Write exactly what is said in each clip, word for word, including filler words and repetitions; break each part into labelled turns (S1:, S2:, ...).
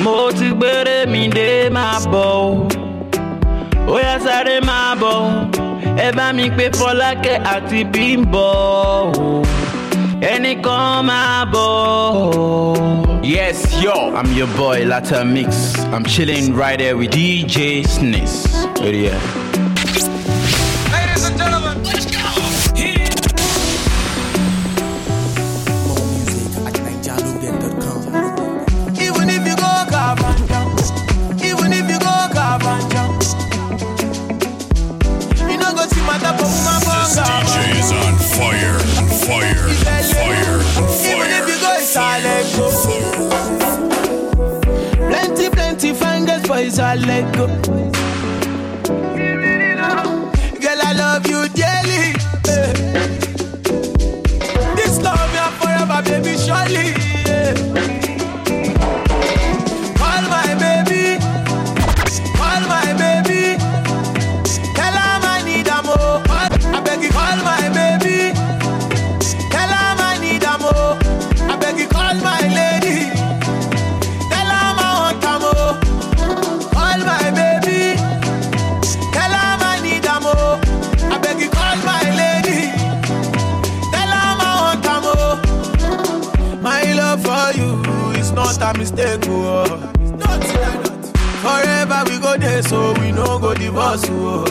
S1: Mo ti gbére mi dé máa bọ̀. Ó yá sáré máa bọ̀. Ẹ bá mi pé Fọlákẹ́ àti Bímbọ́. Ẹnìkan máa bọ̀. Yes, yo, I'm your boy, Latta Mix. I'm chilling right there with D J Snis. Oh, yeah.
S2: Ladies and gentlemen, let's go.
S3: More music at niger loaded dot com.
S4: Even if you go Cavanja, even if you go Cavanja, you know go see my top of my
S5: This D J is on fire, on fire, on fire, on fire.
S4: Even if you go silent, go. Plenty, plenty fingers for his leg go. Girl, I love you dearly. Eh. This love me forever, baby, surely. Eh. Call my baby, call my baby. Tell her I need a more. I beg you, call my baby. Tell her I need a more. I beg you, call my lady. Tell her I want a more. Call my baby. Tell her I need a more. I beg you, call my lady. Tell her I want a more. My love for you is not a mistake. Oh. Not not. Forever we go there, so we no go divorce. Oh.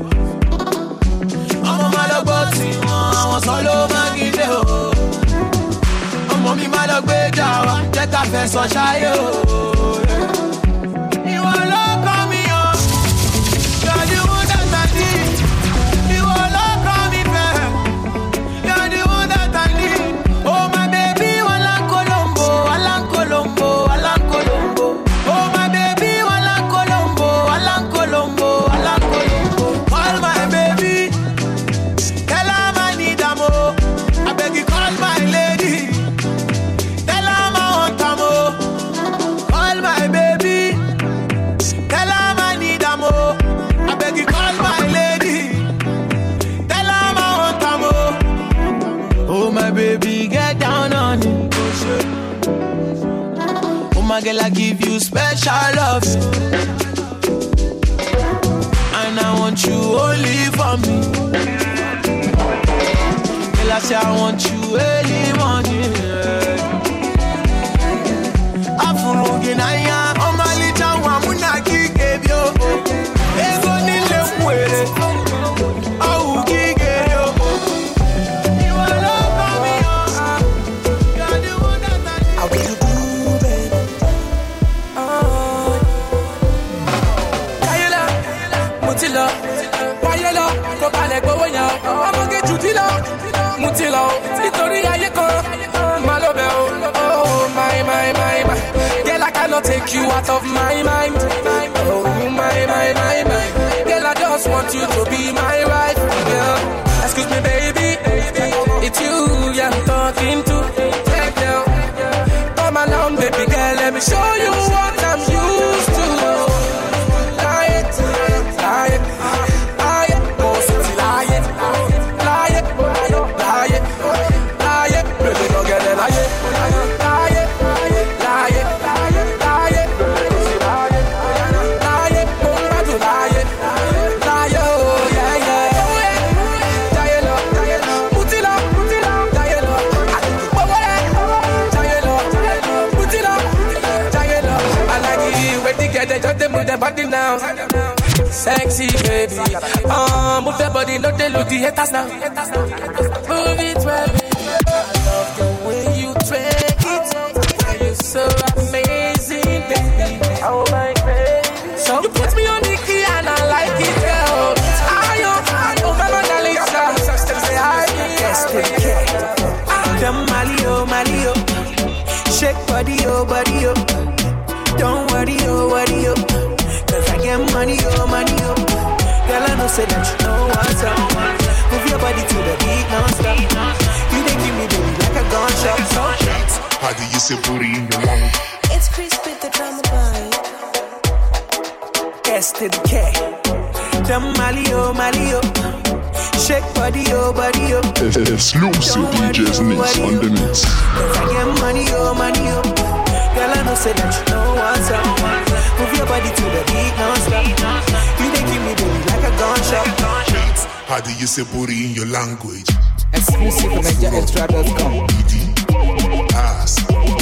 S4: I'm a malaboti, I'm a solo magide. Oh. I'm a mi malagbe jawa, take a face on shy. Oh. You will look on me, oh. You're the one that I need. You will look on me, babe. You're the one that I need. Oh my baby, Walan Colombo, Walan Colombo, Walan Colombo. Oh my baby, Walan Colombo, Walan Colombo, Walan Colombo. Call my baby, tell her I need a more. I beg you, call my lady. Tell her I want a more. Call my baby, tell her I need a more. I beg you, call my lady. Tell her I want a more. Oh my baby, get down on it. Oh my girl, I give you special love, and I want you only for me. Girl, I say I want you early morning. Afurugin aya, oh my little one, muna kike yo. Ego ni le mwere, oh kike yo. You are love for me, oh. You're the one that I need.
S3: How can you do, baby? Oh. Kayela, Mutila, Wayela, Kopale Goya, I'ma get you Tila, Mutila, Victoria Yeko, Malobe, oh my, my, my, my. Girl, I cannot take you out of my mind. Oh my, my, my, my. Girl, I just want you to be my wife. Yeah. Excuse me, baby, it's you I'm talking to. Take now, come along, baby girl, let me show you what I'm used to. Lie it, lie it, lie it, oh city, lie it, lie it, lie it, lie it, baby, don't get it, lie it, lie it, lie it, lie it, lie it, lie it, lie it, oh not to lie it, lie it, oh yeah yeah, die it up, die it up, put it up, put it up, die it up, die it up, put it up, die it up. I like it when they get they just they move their body now. Sexy baby, um, move your body, not they look the haters now. Move it, baby. I love the way you twerk it. You're so amazing, baby. Oh my baby. So you put me on the key and I like it, girl. I am over my darling. Say I guess they care. Come Malio, Malio, shake body, oh body, oh. Don't worry, oh worry, oh. Cause I get money, oh money, oh. Girl, I know say that you know what's up. Move your body to the beat, non-stop. You dey give me baby like a gunshot.
S5: How do you say booty in your mouth?
S6: It's Chris with the drama boy.
S4: S to the K. Come Malio, Malio, shake body, oh body, oh.
S5: Exclusive D Js mix on the mix.
S4: Cause I get money, oh money, oh. Girl, I know say that you know know what's up. Move your body to the beat, non-stop. You they give me booty like a gunshot.
S5: How do you say booty in your language?
S2: Exclusive from Niger Extra dot com.
S5: Ass.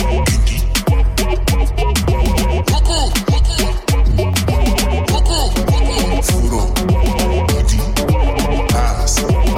S5: Furo. Ass.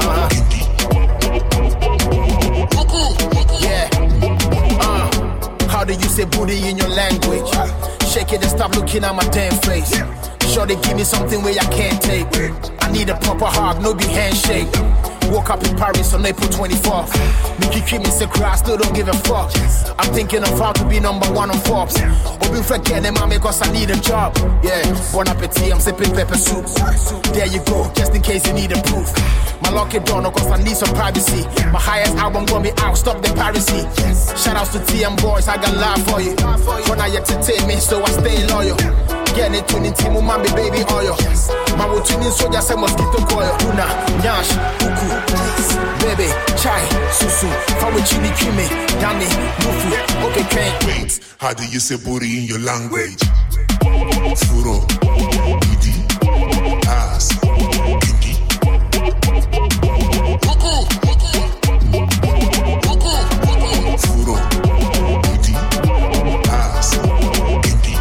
S4: Yeah. Uh, how do you say booty in your language? Shake it and stop looking at my damn face. Sure they give me something where I can't take. I need a proper hug, no be handshake. Woke up in Paris on April twenty-fourth. Mickey keep me say cry, still don't give a fuck. I'm thinking of how to be number one on Forbes. Open forget them, mommy, cause I need a job. Yeah, bon appetit, I'm sipping pepper soup. There you go, just in case you need a proof. My lucky door, no, cause I need some privacy. My highest album got me out, stop the piracy. Shout outs to T M boys, I got love for you. When I entertain me, so I stay loyal. Get it tuning team, mommy, baby oil. My routine so just a mosquito coil. Una, nyash, uku, baby, chai, susu, fawe chili kimi, dani, mufu, okay, can't
S5: wait. How do you say booty in your language? Furo, idi, ass, idi. Furo, idi, ass, idi.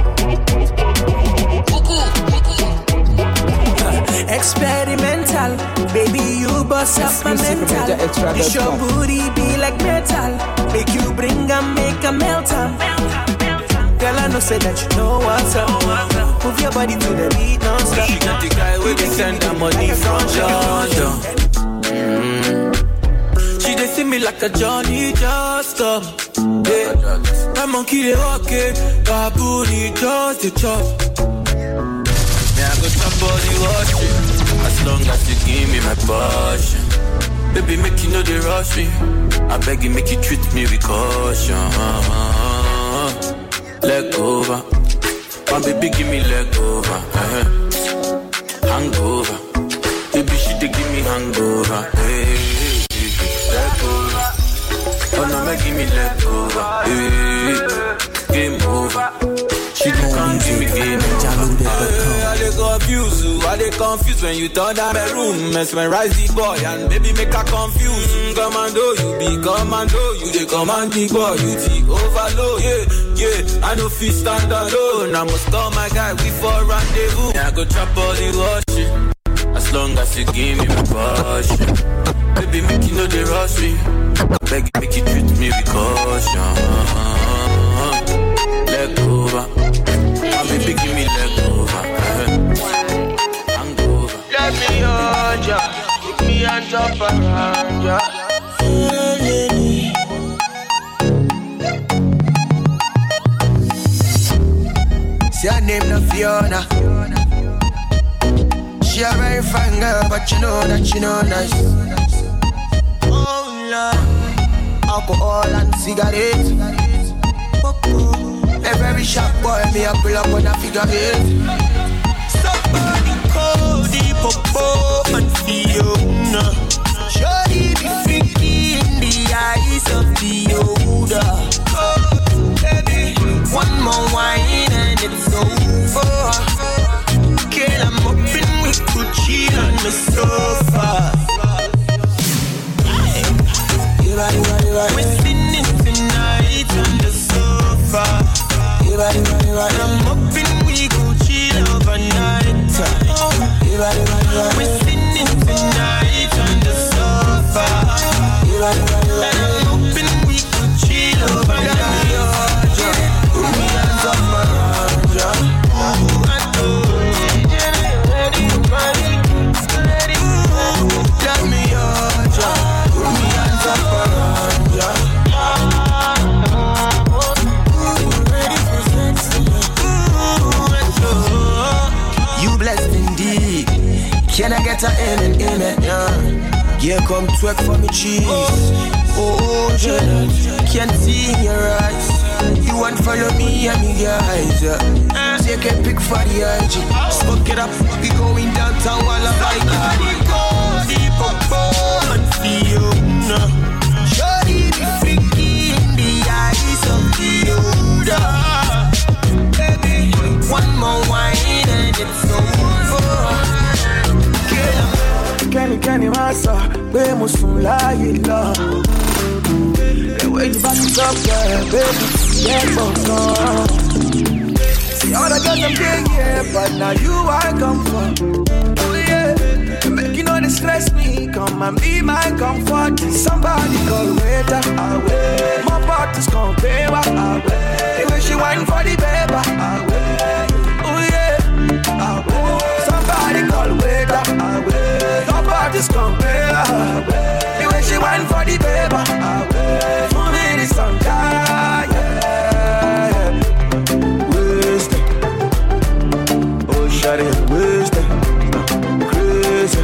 S4: Experimental, baby, you bust up my mental. This your booty be like metal. Make you bring and make a melt up. Girl, I know say that you know what's up. Move your body to the beat non-stop.
S1: She got the guy with the send the money from London. Mm. She dey see me like a Johnny just come. Yeah. My monkey dey walk it, baboon he just the chop. I go chop all the washing, as long as you give me my passion. Baby, make you know they rush me. I beg you, make you treat me with caution. Leg over, my baby, give me leg over. Uh-huh. Hangover, baby, she dey give me hangover. Hey, hey, hey, leg over, oh no, make give me leg over. Hey, game over. She don't give me game. I dey confuse you, I dey confuse when you turn down my room. Mesmerize the boy and baby make her confuse. Mm, commando, you be commando, you dey command the boy, you the overload. Yeah, yeah, I no fit stand alone. I must call my guy, we for rendezvous. Yeah, I go chop all the washing, as long as you give me my passion. Baby, make you know they rush me. I beg you, make you treat me with caution. Leg over. Baby, give me leg over. Hangover.
S7: Let me hold ya, keep me hands up around ya.
S4: Say her name no Fiona. She a very fine girl, but you know that she no nice. Oh Lord, alcohol and cigarettes. A very sharp boy, me a pull up when I figure it. Somebody call the popo and Fiona. Shorty be freaky in the eyes of the older. Oh, baby, one more wine and it's over. Girl, I'm hoping we could chill on the sofa. We're sitting tonight on the sofa. I'm hoping we go chill overnight. We're sitting tonight on the sofa. And I'm hoping we go chill overnight. Put me hands up around ya. Let me hold ya. Put me hands up around ya. Can I get her in and in it, yeah? Yeah, come twerk for me, cheese. Oh, Janet, can't see in your eyes. You want follow me and me guys, yeah. Take a pic for the I G. Smoke it up, we going downtown while I'm like Body go deep up and feel, no. Shorty be freaky in the eyes of the older.
S8: kẹ́ni máa sọ pé mo sùn láàyè lọ. The way you back it up, yeah, baby, yeah, gbọ̀ngàn. See all the girls I'm getting, yeah, but now you I come for. Oh yeah, make you know they stress me, come and be my comfort. Somebody call waiter, I wait. My party's gon' pay, I wait. The way she whine for the paper, I wait. Oh yeah, I wait. Somebody call waiter, I wait. My party's gon' pay, I wait. The way she whine for the paper, I wait. For me the sun, yeah, yeah. Wasted, oh shut it, wasted, crazy.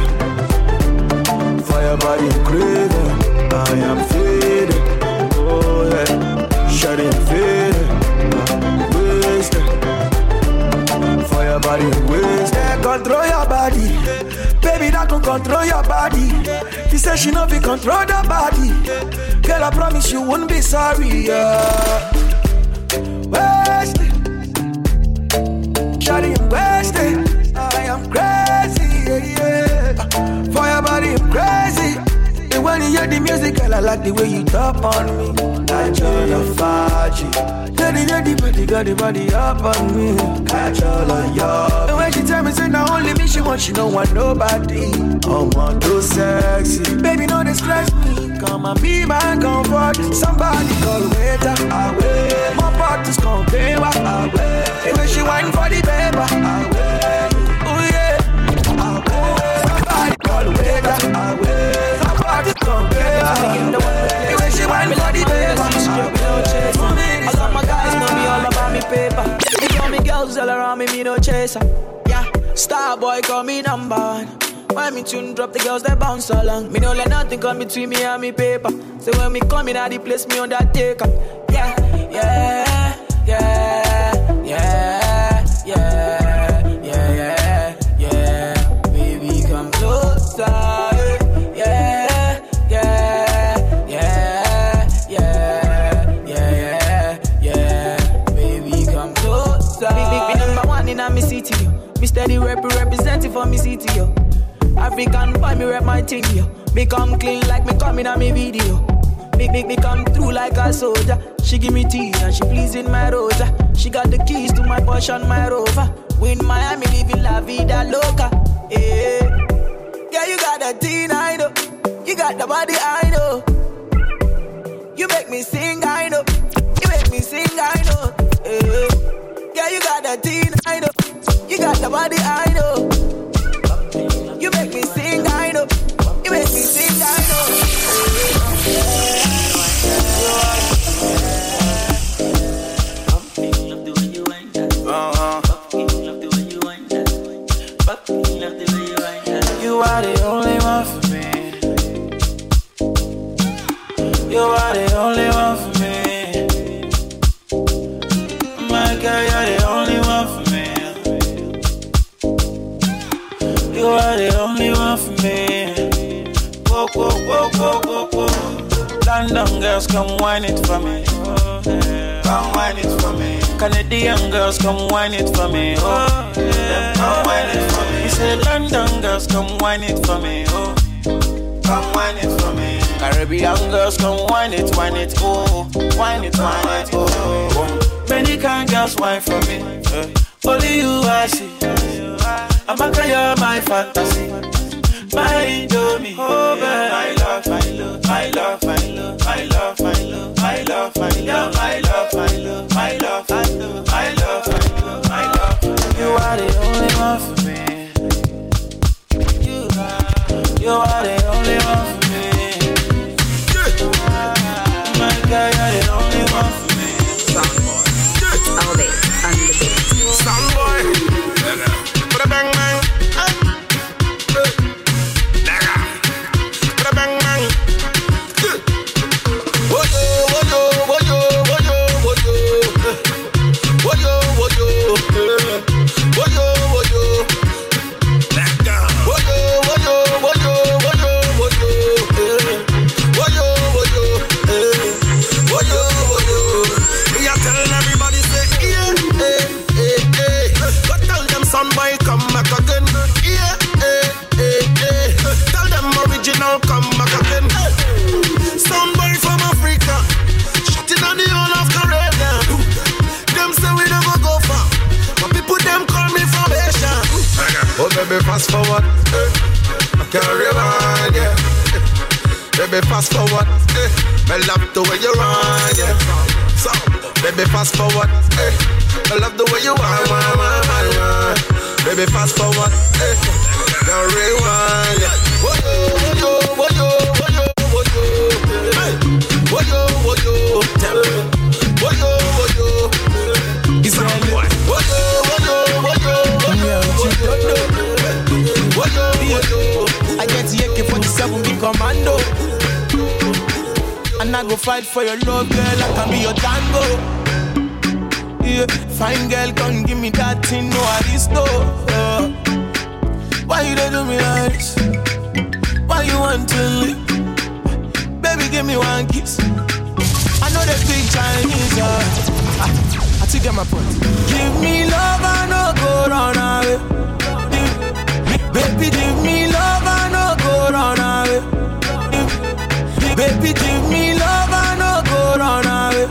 S8: Fire body craving, I am faded. Oh yeah, shut it, faded, wasted. Fire body wasted. Control your body, baby, that can control your body. She said she know we control the body. Girl, I promise you won't be sorry. Yeah. Wasted, shut it, wasted. I am crazy, yeah, yeah. For your body, I'm crazy. And when you hear the music, girl, I like the way you top on me. Catch all of Faji. Girl, you hear the body, got the body up on me. Catch all of y'all. And when she tell me, say, now only me, she want, she don't want nobody. I'm on too sexy. Baby, no distress me. Come and be my comfort. Somebody call waiter, I wait. My party's gon' pay, I wait. And when she whine for the paper, I wait. Oh yeah, I wait. Somebody call waiter, I wait. Somebody gon' pay, I wait. And when she whine for the paper, I wait.
S9: All of my guys know me all about me paper. Me call me girls all around me, me no chaser. Yeah, star boy call me number one. When me tune drop, the girls they bounce along. Me no let nothing come between me and me paper. So when me come in, I the place me on that take up. Yeah, yeah, yeah, yeah, yeah, yeah, yeah, yeah. Baby, come closer. Yeah, yeah, yeah, yeah, yeah, yeah, yeah. Baby, come closer. Big, big, big number one in a me city, yo. Me steady rep representing for me city, yo. African boy, me rep my thing, yo. Me come clean like me come in a me video. Me, me, me come through like a soldier. She give me tea and she pleasing my rosa. She got the keys to my Porsche and my Rover. We in Miami living la vida loca. Yeah, yeah, you got the teen, I know. You got the body, I know. You make me sing, I know. You make me sing, I know. Yeah, yeah, you got the teen, I know. You got the body, I know. You make me sing, I know. You make me sing, I know.
S1: Love the way you wind that.
S8: Uh-huh.
S1: Love the way you wind that. Love the way you wind that.
S8: You are the only one for me. You are the only one for me. My girl, you're the only one for me. You are the only one for me. Whoa, whoa, whoa, whoa, whoa, whoa. London girls, come whine it for me. Oh, yeah. Come whine it for me. Canadian girls, come whine it for me. Oh, yeah. Come whine it for me. He said London girls, come whine it for me. Oh, come whine it for me. Caribbean girls, come whine it, whine it, oh, whine it, whine it, oh, oh. Many kind girls whine for me. Uh, only you I see. I'm a girl, you're my fantasy. My Indomie, oh babe. My love, my love, my love, my love, my love, my love, my love, my love, my love, my love, my love, my love, my love, my love, my love. You are the only one for me. You are, you are the only one for me. My girl, you're the only one for me.
S10: Soundboy, all day on the beat.
S11: Soundboy, put a bang bang.
S4: fast forward. Eh. I can't rewind, yeah. Baby, fast forward. Eh. I love the way you run, yeah. So, baby, fast forward. Eh. I love the way you run, run, run, run, run. Baby, fast forward. Eh. Can't rewind, yeah. Woyo, woyo, woyo, woyo, woyo. Hey. Woyo, woyo, tell me. Woyo, woyo. It's a boy. Woyo, woyo, woyo, woyo, woyo. Woyo, woyo. I get the A K forty-seven big commando. And I go fight for your love, girl. I can be your tango. Yeah, fine girl, come give me that thing, no aristo. Uh, why you don't do me like this? Why you want to leave? Baby, give me one kiss. I know they speak Chinese. Uh, I, I take my point. Give me love, I no go run away. Baby, give me love, I no go run away. Baby, give me love, I no go run away.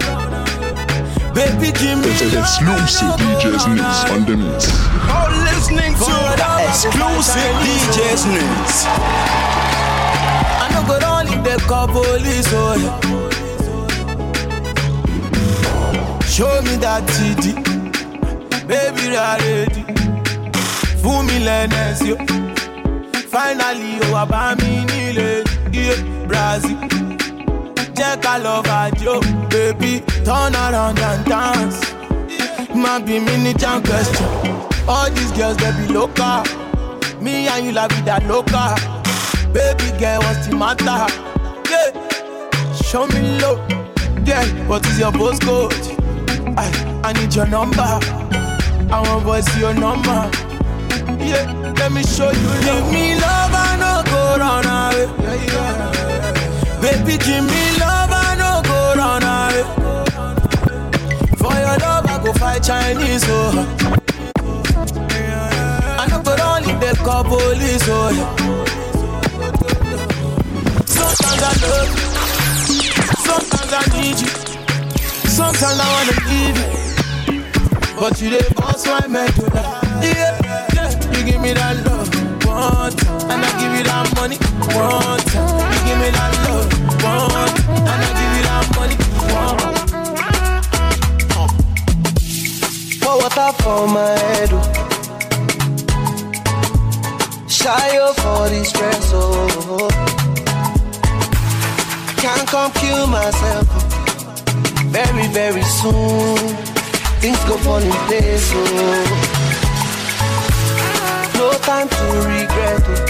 S4: Baby, give me
S12: it's an exclusive D J's News on the mix.
S4: Oh, listening to the exclusive D J's News.
S8: I no go run if they call police, oh yeah. Show me that T D, baby, you are ready. Fool me, Lennes, yo. Finally, you are by me, Nile, yeah, Brazil. Check I love at you, baby. Turn around and dance. Might be minute and question. All these girls, they be local. Me and you la vida loca. Baby girl, what's the matter? Yeah, show me love. Girl, what is your postcode? I, I need your number. I want to see your number. Yeah, let me show you. Give me love, I no go run away. Yeah, yeah. Baby, give me love, I no go run away. For your love, I go fight Chinese, oh. I no go run if they call police, oh. Sometimes I love you, sometimes I need you, sometimes I wanna leave you, but you dey boss my medulla. Yeah. You give me that love, one time, and I give you that money, one time. You give me that love, one time, and I give you that money, one time.
S13: Pour water for my head, shy up for this stress, oh. Can't come kill myself. Very, very soon, things go fall in place, oh. No time to regret it.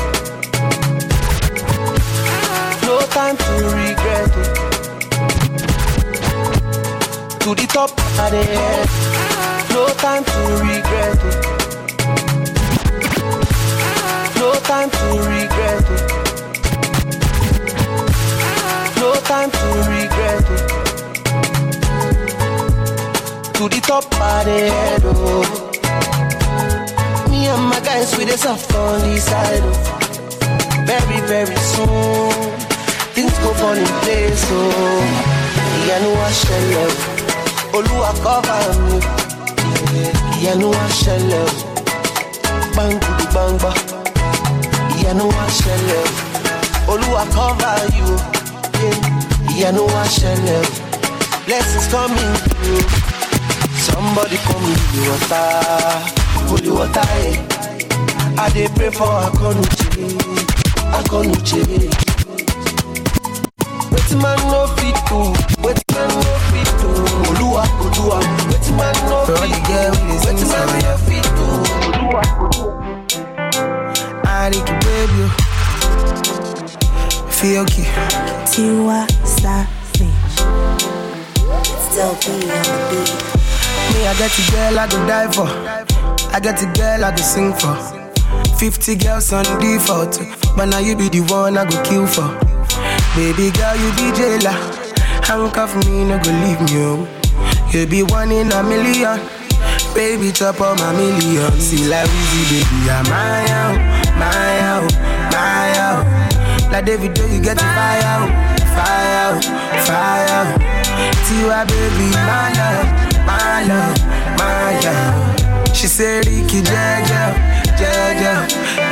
S13: No time to regret it. To the top of the head. No time to regret it. No time to regret it. No time to regret it. To the top of the head, oh. Me and my guys with the soft on the side, oh. Very, very soon things go fall in place, oh. Yeah, no I shall love. Oluwa cover me. Yeah, no I shall love. Bang to the bang ba. Yeah, no I shall love. Oluwa cover you. Yeah, yeah, no I shall love. Blessings coming through. Somebody come in the water. Holy water, eh. I dey pray for Akonuche, Akonuche. Wetin man no fit do, wetin man no fit do. Oluwa, Oluwa. Wetin man no fit do, wetin man no fit do. Oluwa, Oluwa.
S8: I need to baby, feel okay.
S14: Tiwa Savage, still be on the beat.
S8: Me, I get a girl I go die for. I get a girl I go sing for. Fifty girls on default, but now you be the one I go kill for. Baby girl, you be jailer. Handcuff me, no go leave me, oh. You be one in a million. Baby, chop on my million. See like Weezy, baby, I'm my out, my out, my out. Like David, do you get the fire out, fire out, fire out. Tiwa, baby, my love, my love, my love. She said, Ricky, Jaja, Jaja,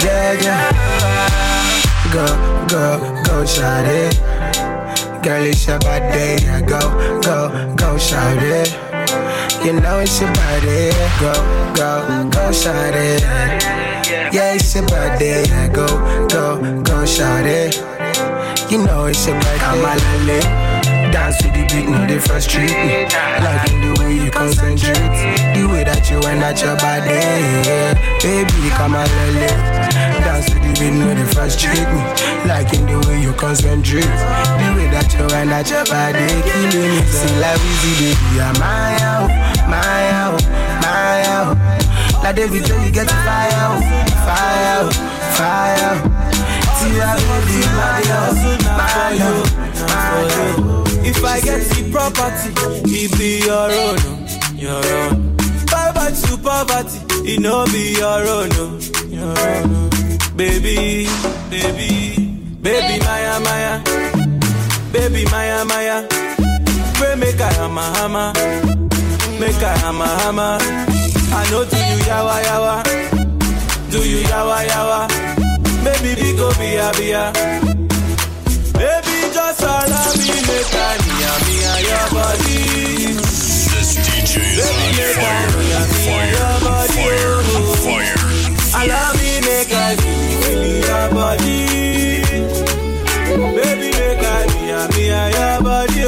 S8: Yeah, yeah. Go, go, go, shout it. Girl, it's your body. Go, go, go, shout it. You know it's your body. Go, go, go, shout it. Yeah, it's your body. Go, go, go, shout it. You know it's your body. I'm a lily. Dance with the beat, no they frustrate me. Like in the way you concentrate, the way that you wind at your body, yeah. Baby, come on, lele. Dance with the beat, no they frustrate me. Like in the way you concentrate, the way that you wind at your body, killing me. Sing like Weezy, baby, I'm my out, my out, my out. Like David, you get the fire out, fire out, fire out. See how baby, my out, my out, my out.
S15: If I get the property, it be your own, your own. Poverty to poverty, it no be your own, your own. Baby, baby, baby, Maya, Maya, baby, Maya, Maya. Pray make I hammer, hammer, make I hammer, hammer. I know do you yawa, yawa, do you yawa, yawa. Baby, we go be a, be a. Baby, just allow me make I mia mia your body.
S5: This D J is on fire, fire, fire, fire.
S15: Allow me make I feel your body. Baby, make I mia mia your body.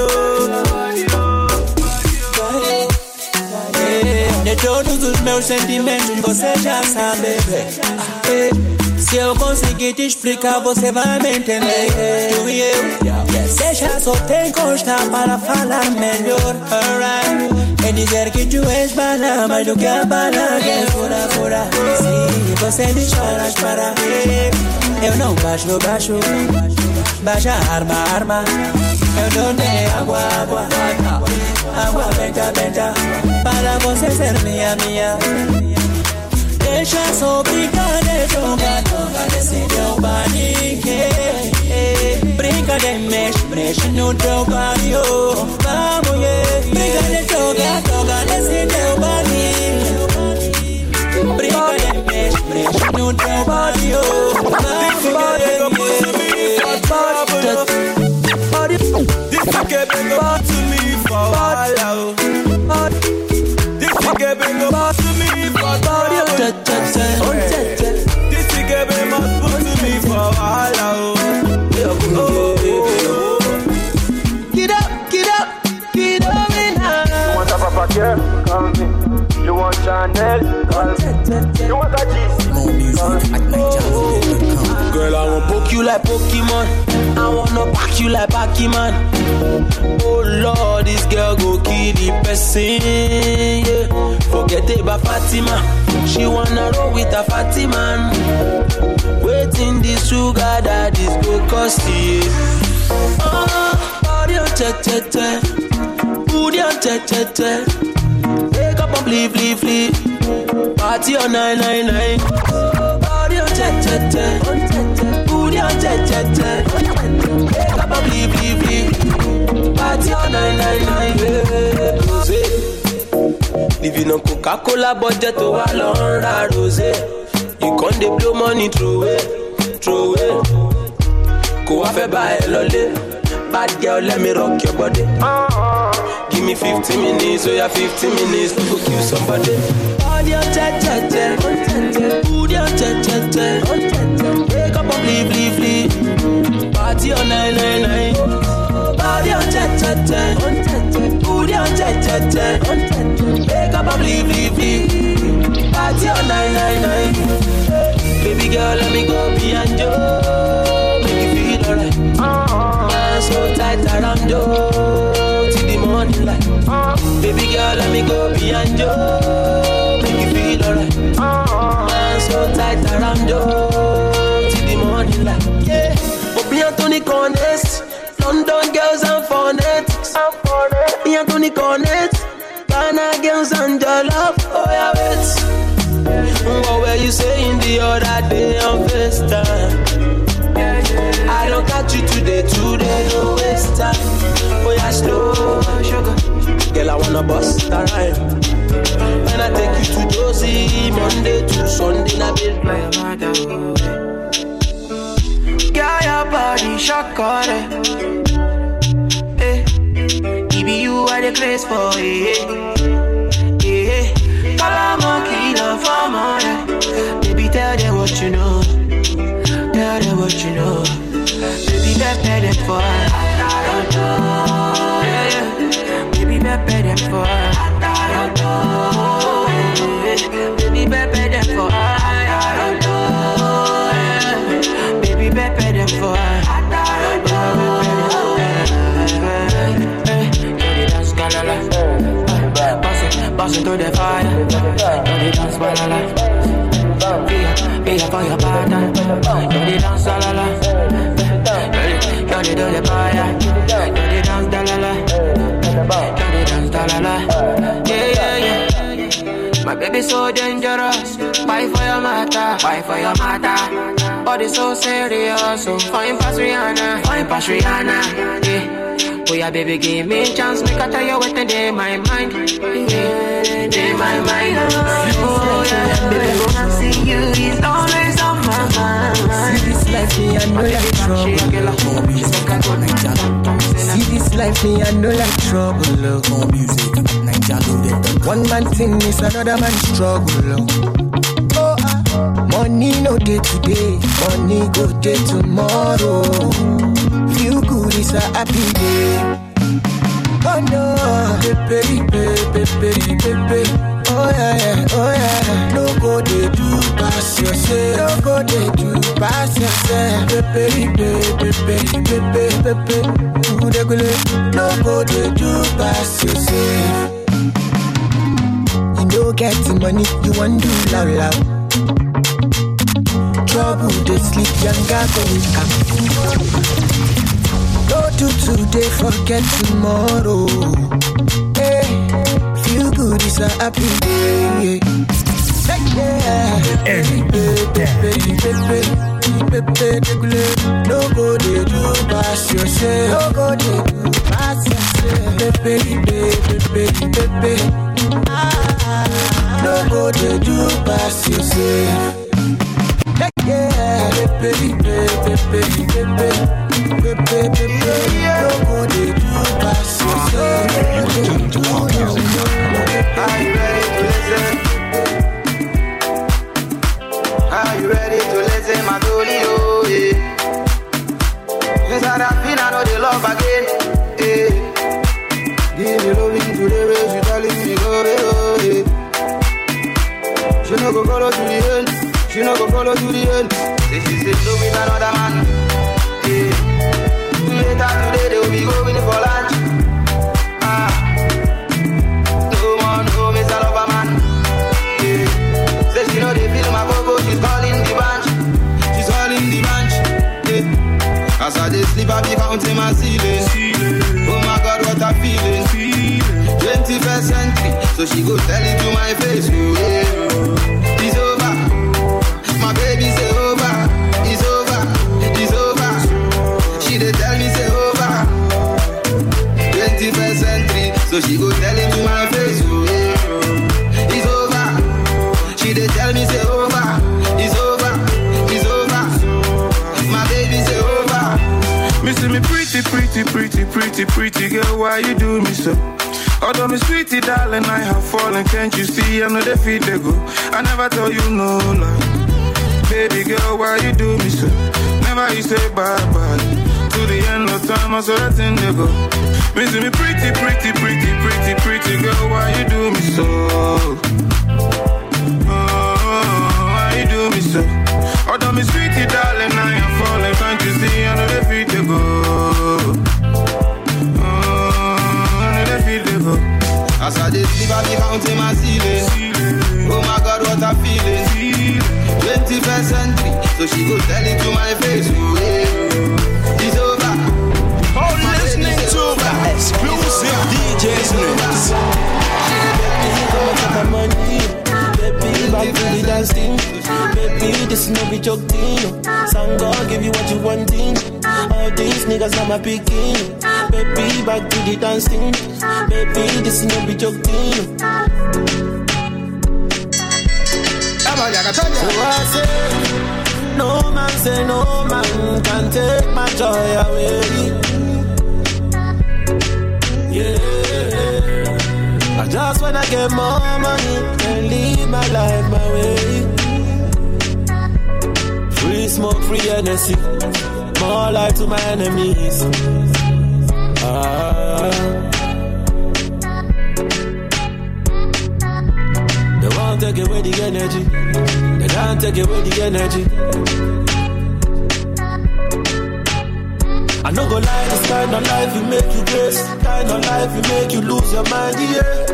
S9: De todos os meus sentimentos você já sabe, baby. Se eu conseguir te explicar, você vai me entender. Tu e eu, deixa só te encostar para falar melhor, alright. É dizer que tu és bala, mais do que a bala que é fura, fura. Se você diz para, para, eu não baixo, eu baixo. Baixa arma, arma. Eu não tenho água, água. Água benta, benta. Para você ser minha, minha. Deixa só brincar de jogar, jogar nesse teu banique. Brinca de mexe, mexe no teu barrio. Vamos, yeah. Brinca de jogar, jogar nesse teu banique. Brinca de mexe, mexe no teu barrio. Vamos, yeah.
S15: This nigga been go to me for a while. This nigga been go to me for a while. This nigga been must put to me for a while. Oh,
S13: get up, get up, get up and high.
S16: You want a Papa Care? Call me. You want Chanel? Call me. You want a G C?
S2: More music at my channel dot com.
S1: Girl, I wanna poke you like Pokemon. I wanna pack you like Pac-Man. Oh Lord, this girl go kill the person, yeah. Forget about Fatima. She wanna roll with a fatty man. Waiting this sugar that is go cost you. Oh, body on te te te, booty on te te te. Wake up and flee flee flee. Party on nine nine nine. Body on te te te, booty on te te te. Wake up and flee flee flee. Party on nine nine nine. Rosé, living on Coca-Cola budget to a long rosé. You can't dey blow money through it, through it. Go off a buy a lolly. Bad girl, let me rock your body. Give me fifty minutes, oh yeah, fifty minutes to go kill somebody. Body on te te te, booty on te te te. Wake up and flee flee flee. Party on nine nine nine. Body on te te te, booty on te te te. Wake up and flee flee flee. Party on nine nine nine. Baby girl, let me go beyond you. Make you feel alright. Man so tight around you till the morning light. Baby girl, let me go beyond you. Make you feel alright. Man so tight around you till the morning light. Yeah, Bobby Anthony Cornets, London girls and phonetics. Me Anthony Cornets, Ghana girls and jollof. Oh yeah, wait. What were you saying the other day on FaceTime? I don't catch you today, today, no waste time. Oh yeah, slow, sugar. Girl, I wanna bust a rhyme. When I take you to Josie,
S13: party Monday to Sunday, na base by your mother.
S9: Girl, your body shot eh. It be you are the place for it. Eh, eh. Call a monkey love for money. Baby, tell them what you know. Tell them what you know. Baby, prepare them for yeah. Baby, prepare them for Baby, prepare them for Baby, prepare them for Passing through the fire, you the dance la la. Be here for your partner, you the dance la la. You the do the fire, you the dance la la. You the dance la la. Yeah yeah yeah. My baby so dangerous, fight for your matter, fight for your matter. Body so serious, so fine past Rihanna, fine past Rihanna. Yeah. Oh yeah, baby, give me a chance. Make I tell you what day my mind. Yeah, day my mind. Oh yeah, baby, go and see you. He's always on my mind.
S8: See this life, me I know like trouble. See this life, me I know like trouble. More music, Nigeria. One man thing is another man's struggle. Oh, ah. Money no day today, money go day tomorrow. Feel good is a happy day. Oh no, baby, baby, baby, baby. Oh yeah, yeah, oh yeah. No go they do pass yourself. No go they do pass yourself. Baby, baby, baby, baby, baby. No go they do pass yourself. You don't get the money, you want to do loud loud. Trouble, they sleep, younger go come. Go do today, forget tomorrow. Hey, feel good, it's a happy day. Yeah, no go they do pass yourself. No go they do pass yourself. Baby, baby, baby, baby. No go they do pass yourself. Yeah, baby, baby, baby, baby.
S17: Are you ready to listen? Are you ready to listen, my dolly? Oh, yeah. Inside that pin, I know they love again. Yeah. Give me loving to the way she telling me go away. Oh, yeah. She no go follow to the end. She no go follow to the end. Say she said no with another man. Yeah. Later today they will be going for lunch. Ah, no more, no Mister Loverman. Yeah. Say she know they feel my bubble. She's calling the bunch. She's calling the bunch. Yeah. As I dey sleep, I be counting my ceiling. Oh my God, what a feeling. twenty-first century, so she go tell it to my face. Oh, yeah. It's over. My baby say over. It's over. It's over. She dey tell me say over. twenty-first century, so she go tell him to my face. Oh, yeah. It's over. She dey tell me say over. It's over. It's over. My baby say over.
S18: Me see me pretty, pretty, pretty, pretty, pretty girl. Why you do me so? Although me sweetie darling, I have fallen. Can't you see? I know they feel they go. I never tell you no lie. Baby girl, why you do me so? Never you say bye bye. To the end of time, I saw that thing they go. Me see me pretty, pretty, pretty, pretty, pretty girl, why you do me so? Oh, why you do me so? Although me sweetie darling, I am falling. Can't you see? I know they feel they go. Oh, I know they feel they go.
S17: As I dey sleep, I be counting my ceiling. Oh my God, what a feeling. twenty-first century, so she go tell it to my face. Oh, yeah. It's over.
S4: Oh, listening to the exclusive D J's mix.
S13: Baby, back to the dance thing. Baby, this no be joke thing. Some God give you what you wanting. All these niggas not my picking. Baby, back to the dance thing. Baby, this no be joke thing.
S15: So I say, no man say no man can take my joy away. Yeah, I just wanna get more money and live my life my way. Free smoke, free energy, more life to my enemies. Ah. They won't take away the energy. They can't take away the energy. I no go lie, this kind of life will make you grace. Kind of life will make you lose your mind, yeah.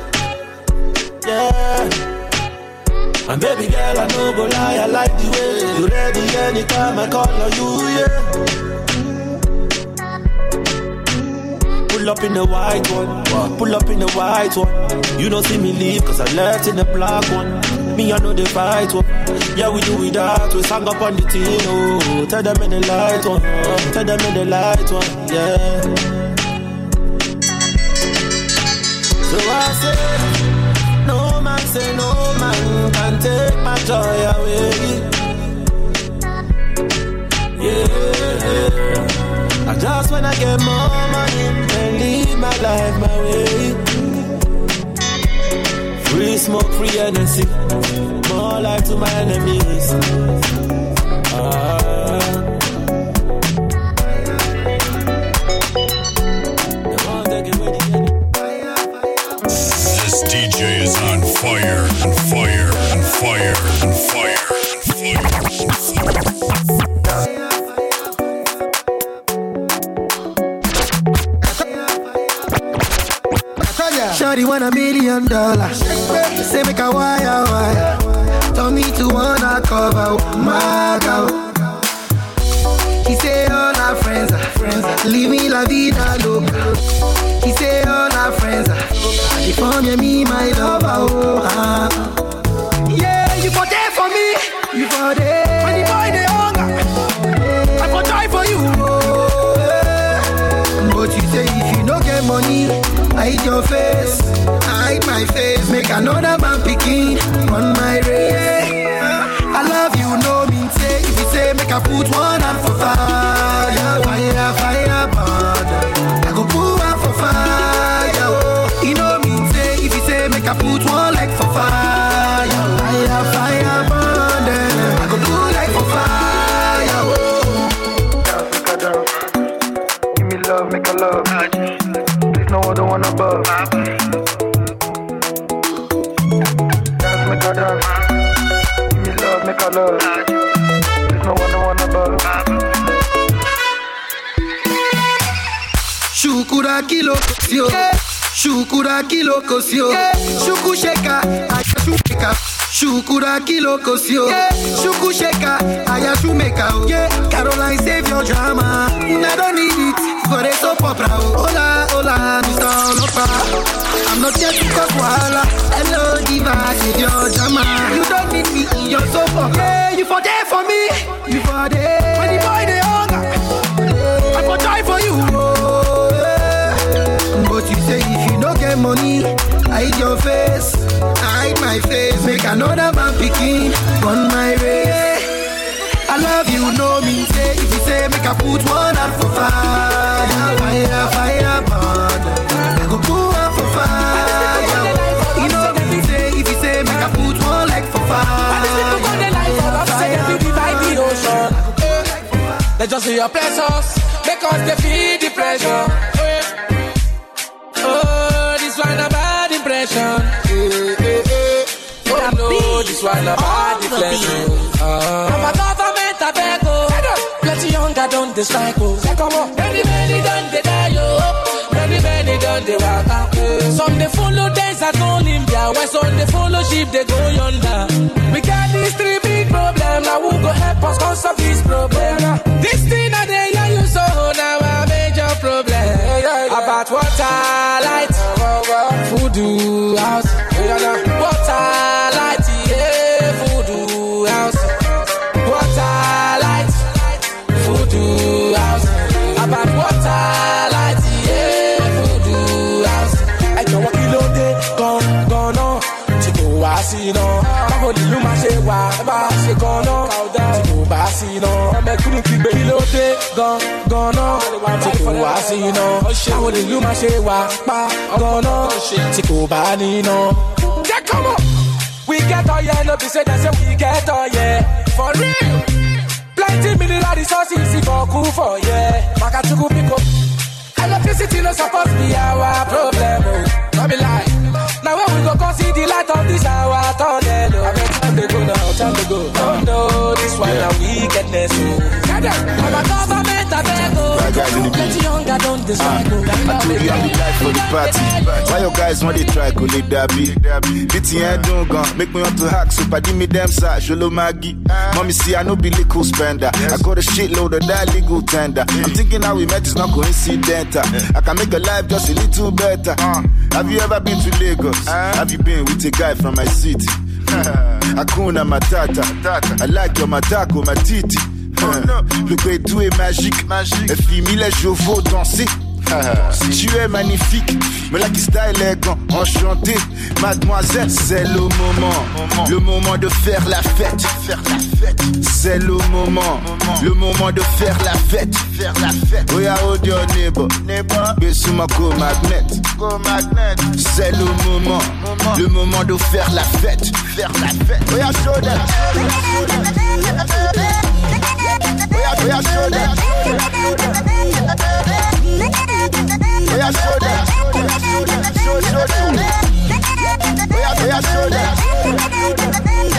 S15: Yeah. And baby girl, I no go lie, I like the way you ready anytime I call on you, yeah. Pull up in the white one, pull up in the white one. You don't see me leave cause I left in the black one. Me I know the fight one. Yeah, we do it that. We sang up on the team, oh. Tell them in the light one, tell them in the light one, yeah. So I say, no man say no man can take my joy away. Yeah, I just wanna get more money and live my life my way. Free smoke, free energy, more life to my enemies. Ah.
S19: This D J is on fire, on fire, on fire, on fire, on fire.
S13: Shawty want a million dollars. Say make a wire wire. Told me to wanna cover my girl. He say all our friends are friends. Leave me la vida loca. He say all our friends are. They form you me my lover. Oh, ah. Yeah, you for there for me. You for there. When the boy they hunger, I for die for you. Oh, yeah. But you say if you don't get money, I hide your face, I hide my face. Make another man picking on my race. I love you, no mean say. If you say make I put one hand for fire, fire, fire, burn. I go put one for fire. Oh, you know mean say. If you say make I put one leg for fire, fire, fire, burn. I go put leg for fire. Oh,
S16: give me love, make a love. No other one above. Dance, make her dance. Give me love, make her love. There's no other one above.
S13: Shukura kilo kosio, shukura kilo kosio, shuku sheka, ayashu meka. Shukura kilo kosio, shuku sheka, ayashu meka. Yeah, Caroline save your drama. I don't need it. For a soap opera, hola, hola, Mister Olopa. I'm not here to cause wahala. Hello, diva, save your drama. You don't need me in your soap opera. Yeah, you for there for me. You for there. When the boy they hunger, I for die for you. Oh, yeah. But you say if you don't get money, I hide your face, I hide my face. Make another man picking on my way. I love you, no mean say. If you say make I put one hand for fire, fire, fire, burn. I go put one for fire. You know me say. If you say make I put one leg for fire,
S3: they just see your pressures because they feel the pressure. Oh, this one a bad impression. Oh no, this one a bad impression. I'm a government a beg oh. Plenty younger don't they strike oh. Many many don't they die oh. Many many don't they walk out. Some they follow days at Olympia. When some they follow sheep they go yonder. We got these three big problems. Now who go help us cause solve this problem? This thing that they hear you so now a major problem. About water, light, voodoo house. Water, light, yeah, voodoo house. Water, light, voodoo house. About water, light, yeah, voodoo house. I don't want to load it, gone, gone on. Chico, I see no. Báwo ni ló máa ṣe wà mi ti gbé. Kí ló dé gan gan-an tí kò wá sí iná? Àwọn ìlú máa ṣe wà pa gan-an tí kò bá níná. Jẹ́ kọ́mọ̀. We get all yeah, no be say that say we get all yeah. For real. Plenty mineral resources for cool for yeah. Makachuku pico. Electricity no supposed to be our problem. Oh. Don't be lie. Now when we go come see the light of this our tunnel. Oh. I mean time to go now, time to go. Oh no, this one now wickedness. Oh. I'm a government, I beg go. Plenty younger don't decide.
S20: I told you I'm the guy for the party. Why your guys want to try to lead that beat? Beating head don't go. Make me want to hack, so paddy me them side. Sholo Maggie. Mommy see I no be liquor spender. I got a shitload of that legal tender. I'm thinking how we met is not coincidental. I can make a life just a little better. Have you ever been to Lagos? Have you been with a guy from my city? Hakuna Matata. I like your matako, my titi. Le quoi tout est magique. Et fille les chevaux danser. Tu es magnifique, mais la qui style est grand, enchanté. Mademoiselle, c'est le moment, le moment de faire la fête, faire la fête. C'est le moment, le moment de faire la fête, faire la fête. Oh yeah, oh your neighbor, neighbor, besuma ko magnet, ko magnet. C'est le moment, le moment de faire la fête, faire la fête. Oh yeah, show them. Oh yeah, oh yeah, show them. Oh yeah, show them. Show, show, show. Oh yeah, oh yeah, show them.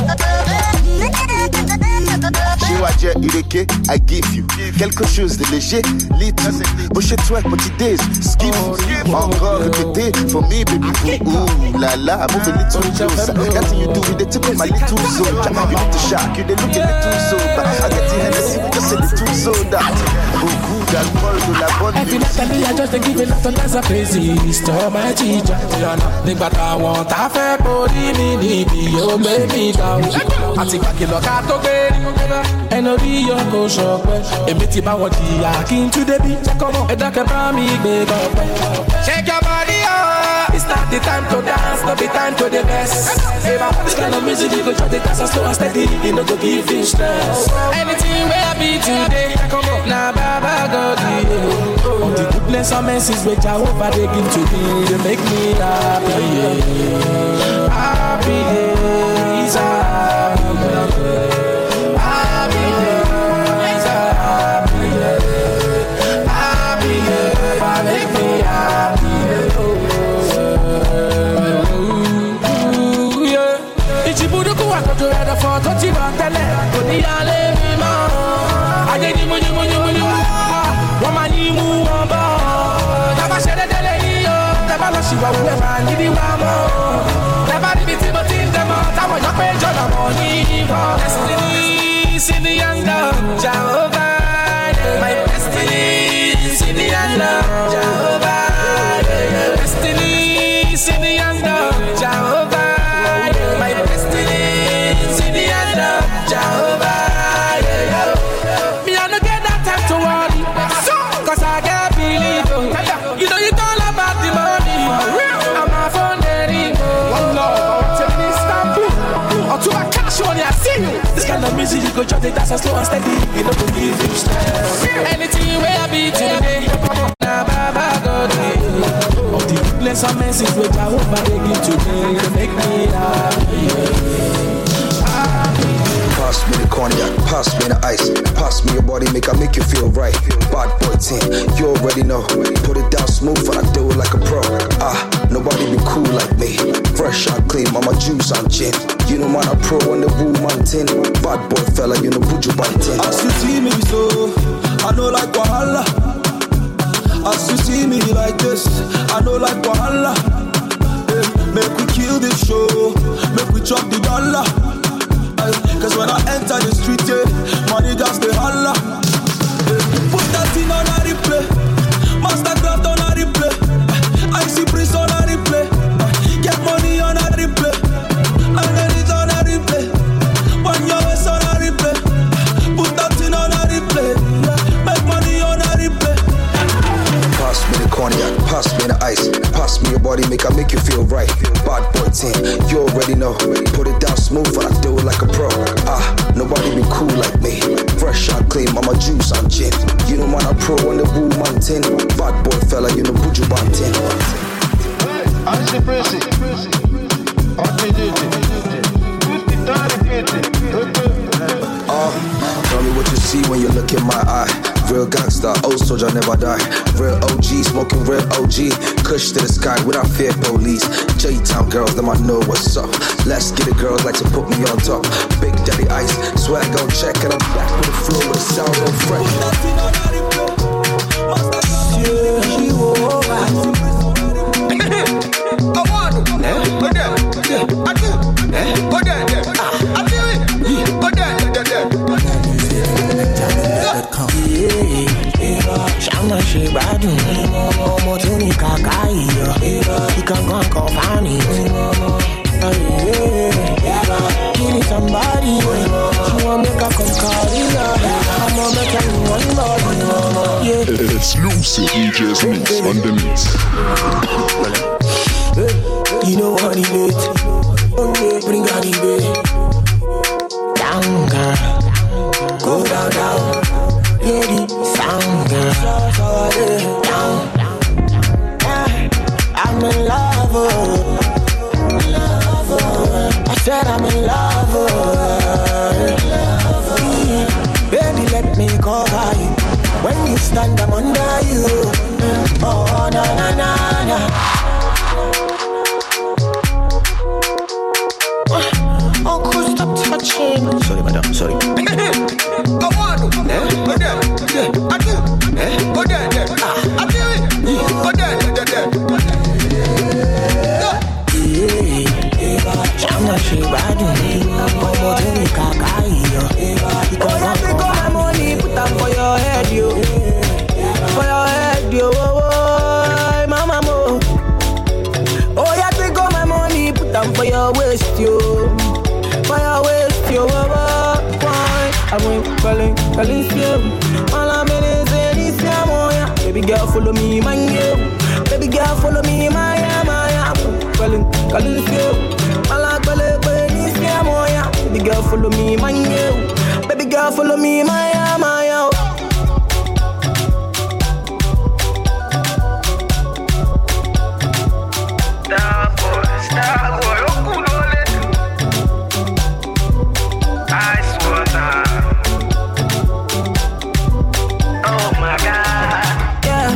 S20: Chiwaje Ireke, I give you quelque chose de léger, lit. Boucher toi, petit days, skip. Encore répété, for me, baby, ooh, la la, move a little closer. Nothing you do with the tip of my little soldier. You need to shock, you they look a little sober. I get the Hennessy, we just a little soda. Beaucoup d'alcool de la bonne musique.
S3: Infinitely, I just give it up and that's a crazy. Stop my teacher. Nígbà táwọn tá fẹ́ borí mi níbi yóò gbé mi down. Àti gbàgìlọ̀ ká tó gbé ẹnu rí yọ kó ṣọpẹ́. Èmi ti bá wọn jìyà kí n tún débi. Ẹ̀dá kẹfà mi gbé gọ̀pẹ́. Shake your body up. It's not the time to dance, not the time to the best. This kind of music you go try to dance slow and steady. You know go give you stress. Anything where I be today, now Baba God you. All the goodness and mercies which I hope they give to me, they make me happy. Happy days, happy days. Happy days, happy days. Happy days, make me happy. Ichibuduku akoto rada for toti bantele, koni ale mi ma. Aje ni mu ni mu ni mu ni mu. Wọ́n máa ní mú wọn bọ̀. Tábà ṣe dédé lè yí o. Tábà lọ ṣìwà wúwo ẹ̀ máa níbi wá mọ́. Tábà níbi tí mo ti ń tẹ̀mọ́. Táwọn èèyàn pé jọ̀nà mọ́ ní ìbọn. Destiny is in the young love, Jehovah. My destiny is in the young love, Jehovah. Destiny is in the young love, Jehovah. My destiny is in the young love, Jehovah. Cause I can't believe it. You know you don't about the money. I'm a phone one love, tell me Istanbul. Or to a cash on I see you. This kind of music you go try to dance slow and steady. You know to give you stress. Anything where I be today, now Baba God you. Of the goodness and message which I hope I give today to make me happy.
S21: Pass me the cognac, pass me the ice. Pass me your body, make I make you feel right. Bad boy team, you already know. Put it down smooth and I do it like a pro. Ah, nobody be cool like me. Fresh and clean, mama juice and gin. You know man, a pro on the woman tin. Bad boy fella, you know put you by ten.
S22: As you see me so, I know like Wahala. As you see me like this, I know like Wahala. Hey, make we kill this show, make we chop the dollar. Cause when I enter the street, yeah, money just they holla. Put that thing on a replay, Mastercraft on a replay, I see Prince on a replay, get money on a replay, and then it's on a replay, one your waist on a replay, put that thing on a replay, make money on a replay.
S21: Pass me the cognac, pass me the ice, pass me your body. body, make I make you feel right. Bad boy team, you already know. Put it down smooth and I do it like a pro. Ah, nobody be cool like me. Fresh and clean, mama juice and gin. You know man, I pro on the woo mountain. Bad boy fella, you know buju bantin.
S6: I'm the pressy.
S21: Uh, tell me what you see when you look in my eye. Real gangster, old soldier never die. Real O G, smoking real O G. Kush to the sky without fear police. J-Town girls, them I know what's up. Let's get it, girls like to put me on top. Big Daddy Ice, swag on check, and I'm back with the flow with the sound on fresh.
S8: She won't I want to, go there, I do, go there, I do it, go there, there, there.
S9: Shama she badu, mo tuni kakai yo. Ikan gon kofani, killing somebody. She want make a come carry her. I'm gonna make her one body. Yeah.
S12: It's Lucy D J's mix on the mix.
S9: You know what it is. Bring out the bed. Down, girl. Go down, down. Yeah, the sound, girl. Down, down. Yeah, I'm in love. I said I'm in love. Baby, let me cover you. When you stand, I'm under you. Oh, na na na na. Oh, cool, stop touching. Sorry, madam, sorry. I want to. Go there. I do. Go there. I do it. Go there. Shama she badu. Omo tuni kakai yo. Oh, yeah, take all my money, put them for your head, yo. For your head, yo. Oh, mama mo. Oh, yeah, take all my money, put them for your waist, yo. For your waist, yo. Oh, why? I'm calling, calling you. All I'm in is in this yeah. Baby girl, follow me, man, yo. Baby girl, follow me, my yeah, my yeah. Calling, calling you. All I'm calling, calling this yeah. Baby girl, follow me, man, yo. Baby girl, follow me, my yeah, my yeah.
S8: Star boy, star boy, oh cool, ice water. Oh my God.
S9: Yeah.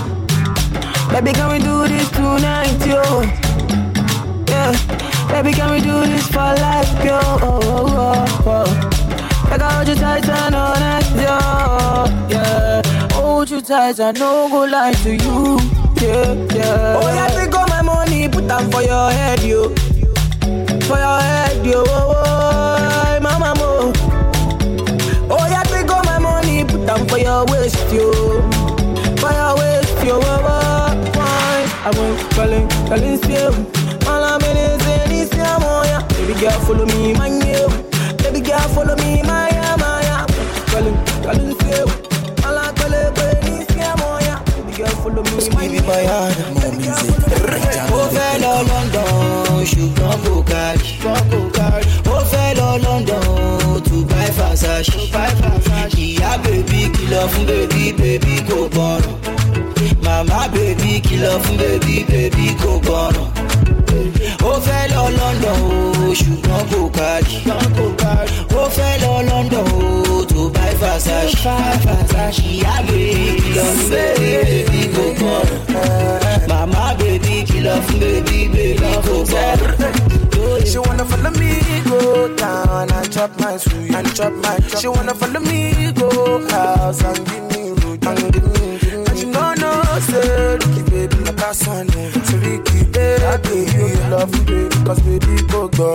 S9: Baby, can we do this tonight, yo? Yeah. Baby, can we do this for life, yo? Oh, oh, oh, oh. Like I hold you tight and all night, yo. Yeah. Hold you tight and no go lie to you. Yeah, yeah. Oh, yeah, take all my money, put them for your head, yo. For your head, yo. Oh, oh, mama mo. Oh, yeah, take all my money, put them for your waist, yo. For your waist, yo. Oh, oh, why? I went calling, calling you. All I'm in is in this yeah. Baby girl, follow me, man, yo. Baby girl, follow me, my yeah, my yeah. Calling, calling you. All I'm calling, calling this yeah. Baby girl, follow me, my yeah.
S21: My heart, more music.
S9: Oh, fellow London, sugar go carry. Oh, fellow London, to buy Versace. Yeah, baby, kill off, baby, baby, go born. Mama, baby, kill off, baby, baby, go born. Oh, fellow London, sugar go carry. Oh, fellow London, to buy Versace. Yeah, baby, kill off, baby, go born. Mama, baby, kill off, baby, baby, go born.
S8: She wanna follow me, go down and chop my sweet, and chop my chop. She wanna follow me, go house and give me root, and give me, give me. And she know no say, Ricky baby, like a son, so Ricky baby, you love me, baby, cause baby go go.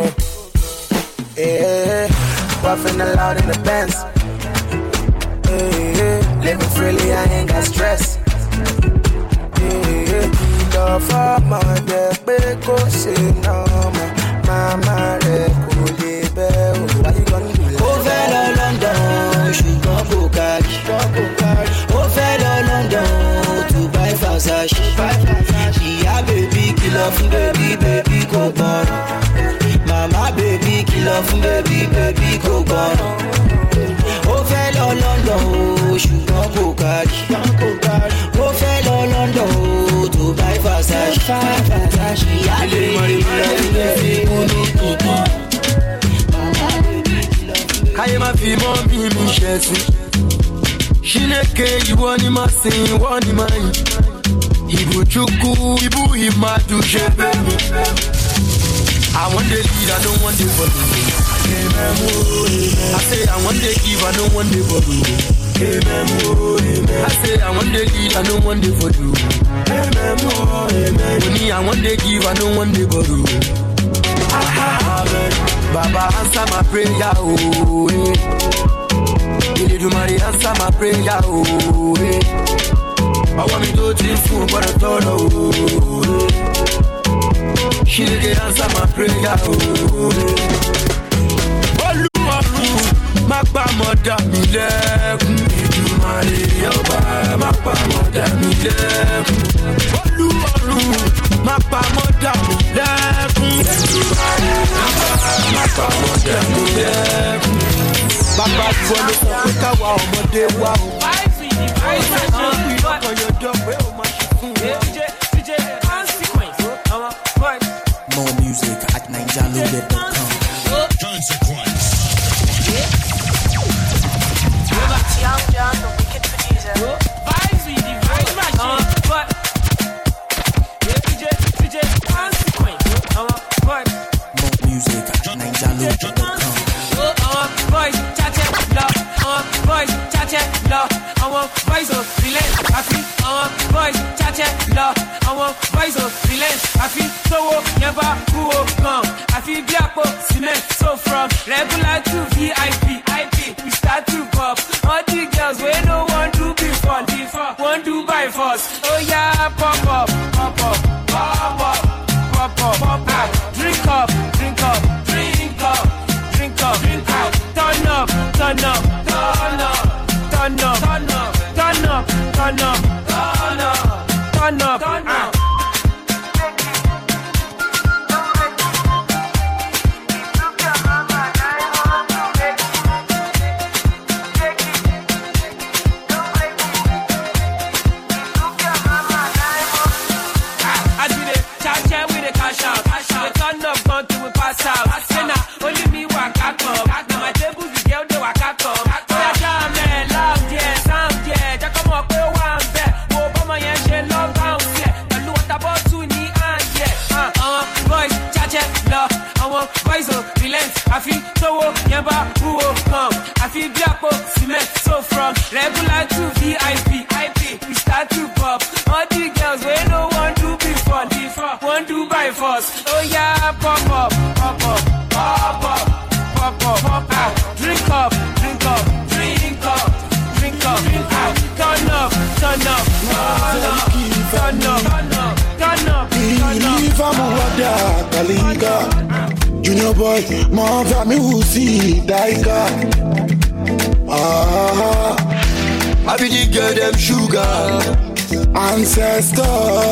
S8: Yeah, puffing loud in the Benz. Yeah, living freely, I ain't got stress. Yeah, love for my day, baby, go say no more. Mama, why you gonna do that?
S9: Oh, fellow London, sugar go carry. Oh, fellow London, to buy Versace. Yeah, baby, kill
S13: love fún baby, baby, go gone. Mama baby, kill love fún baby, baby, go gone. Ó fẹ́ lọ London o, ṣùgbọ́n kò kárí. Ó fẹ́ lọ London o, tó buy Versace. Ilé ìmọ̀ràn ìmọ̀ràn ìmọ̀ràn ìmọ̀ràn. Káyé má fi mọ́ bí mi ṣe sí. Ṣínéke ìwọ ni máa sìn, ìwọ ni máa yìn. Ìbùchukwu ibú ìmàdù ṣe bẹ́ẹ̀ mi. I want the lead, I don't want the follow. I say I want the give, I don't want the follow. I say I want the lead, I don't want the follow. Money I want the give, I don't want the follow. Baba answer my prayer, oh. Did you marry answer my prayer, oh. I want me to teach you, but I don't know. She didn't answer my prayer, oh. Olúwarù, má pa mọ́dà mi lẹ́kún. Ìdùmarè ọba, má pa mọ́dà mi lẹ́kún. Olúwarù, má pa mọ́dà mi lẹ́kún. Ìdùmarè ọba, má pa mọ́dà mi lẹ́kún. Bàbá ìwọ ló sọ pé káwa ọmọdé wá o. Báyìí ni báyìí ni wọ́n fi ọkọ̀ yọjọ́ pé ó máa ṣe fún mi.
S2: More music at ninja loaded dot com.
S19: Consequence.
S7: Young John, the wicked producer. Vibes with the vibes machine. But D J, D J, consequence.
S2: More music at ninja loaded dot com.
S7: Boys, chat it, love. Boys, chat it, love. I want boys of relent. I feel. Boys, chat it, love. I want boys of relent. I feel so never who come. I feel black cement. So from regular to V I P, I P, we start to pop. All the girls we no want to be fun, want to buy force. Oh yeah, pop up, pop up, pop up, pop up, pop up. Drink up, drink up, drink up, drink up, drink up. Turn up, turn up, turn up, turn up, turn up, turn up, turn up, turn up, turn up, turn up. I feel so never who come. I feel black cement. So from regular to V I P, I P, we start to pop. All the girls we no want to be fun, want to buy force. Oh yeah, pop up, pop up, pop up, pop up, pop up. Drink up, drink up, drink up, drink up, drink up. Turn up, turn up, turn up, turn up, turn up, turn up.
S10: Believe I'm a wada, Kaliga. Junior boy, my family who see Daika. Ah,
S13: I be the girl them sugar
S10: ancestor.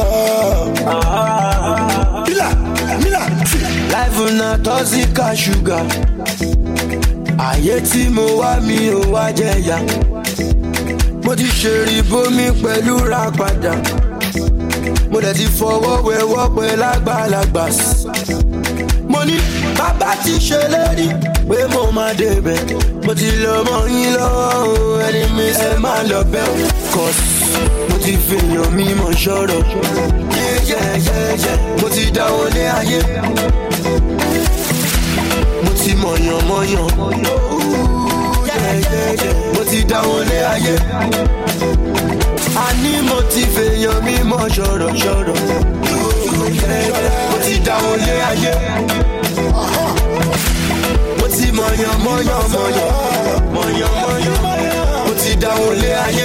S10: Ah, Mila, Mila.
S13: Life na toxic sugar. Ayé tí mo wá mi ò wá jẹ̀yà. Mo ti ṣèrí bomi pẹ̀lú ra padà. Mo dẹ̀ ti fọwọ́ wẹ̀wọ́ pẹ̀lú àgbàlagbà. Mo ní bàbá ti ṣèlérí pé mo máa débẹ̀. Mo ti lọ mọ yín lọ́wọ́ o, ẹni mi ṣe máa lọ bẹ́ o. Cause mo ti fèèyàn mi mọ̀ ṣọ́rọ̀. Yẹ́yẹ́yẹ́yẹ́ mo ti dáwọ́ lé ayé. Mo ti mọ̀yàn mọ̀yàn. Yẹ́yẹ́yẹ́ mo ti dáwọ́ lé ayé. Àní mo ti fèèyàn mi mọ̀ ṣọ́rọ̀ ṣọ́rọ̀. Mo ti dáwọ́ lé ayé. Mo ti mọ̀yàn mọ̀yàn mọ̀yàn mọ̀yàn mọ̀yàn. Mo ti dáwọ́ lé ayé.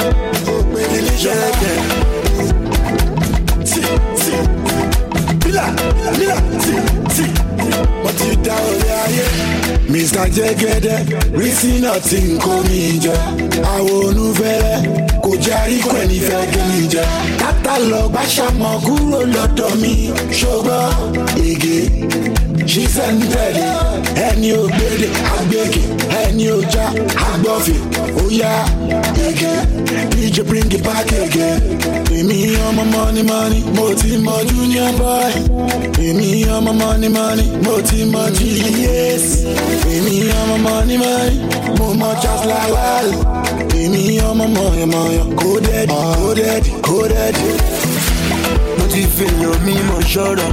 S10: Mila, Mila, ti, ti. Mo ti dáwọ́ lé ayé. Mister Jẹ́gẹ́dẹ́, rísí náà ti ń kó mi jẹ. Àwọn onúfẹ́rẹ́ kò jẹ́ àríkọ́ ẹni fẹ́ gé mi jẹ. bàtà lọ bá ṣàmọ̀ kúrò lọ́dọ̀ mi ṣùgbọ́n igi ṣiṣẹ́ ń tẹ̀lé ẹni ògbédè àgbègè ẹni ọjà àgbọ̀fẹ̀ óyá igi D J bring it back again. Èmi ọmọ money money mo ti mọ junior boy. Èmi ọmọ money money mo ti mọ Julius. Èmi ọmọ money money mo mọ Charles Lawal. Èmi ọmọ mọ̀yàn mọ̀yàn kó dẹ́ẹ̀dì kó dẹ́ẹ̀dì kó dẹ́ẹ̀dì. Mo ti fèèyàn mi mo ṣọ́rọ̀.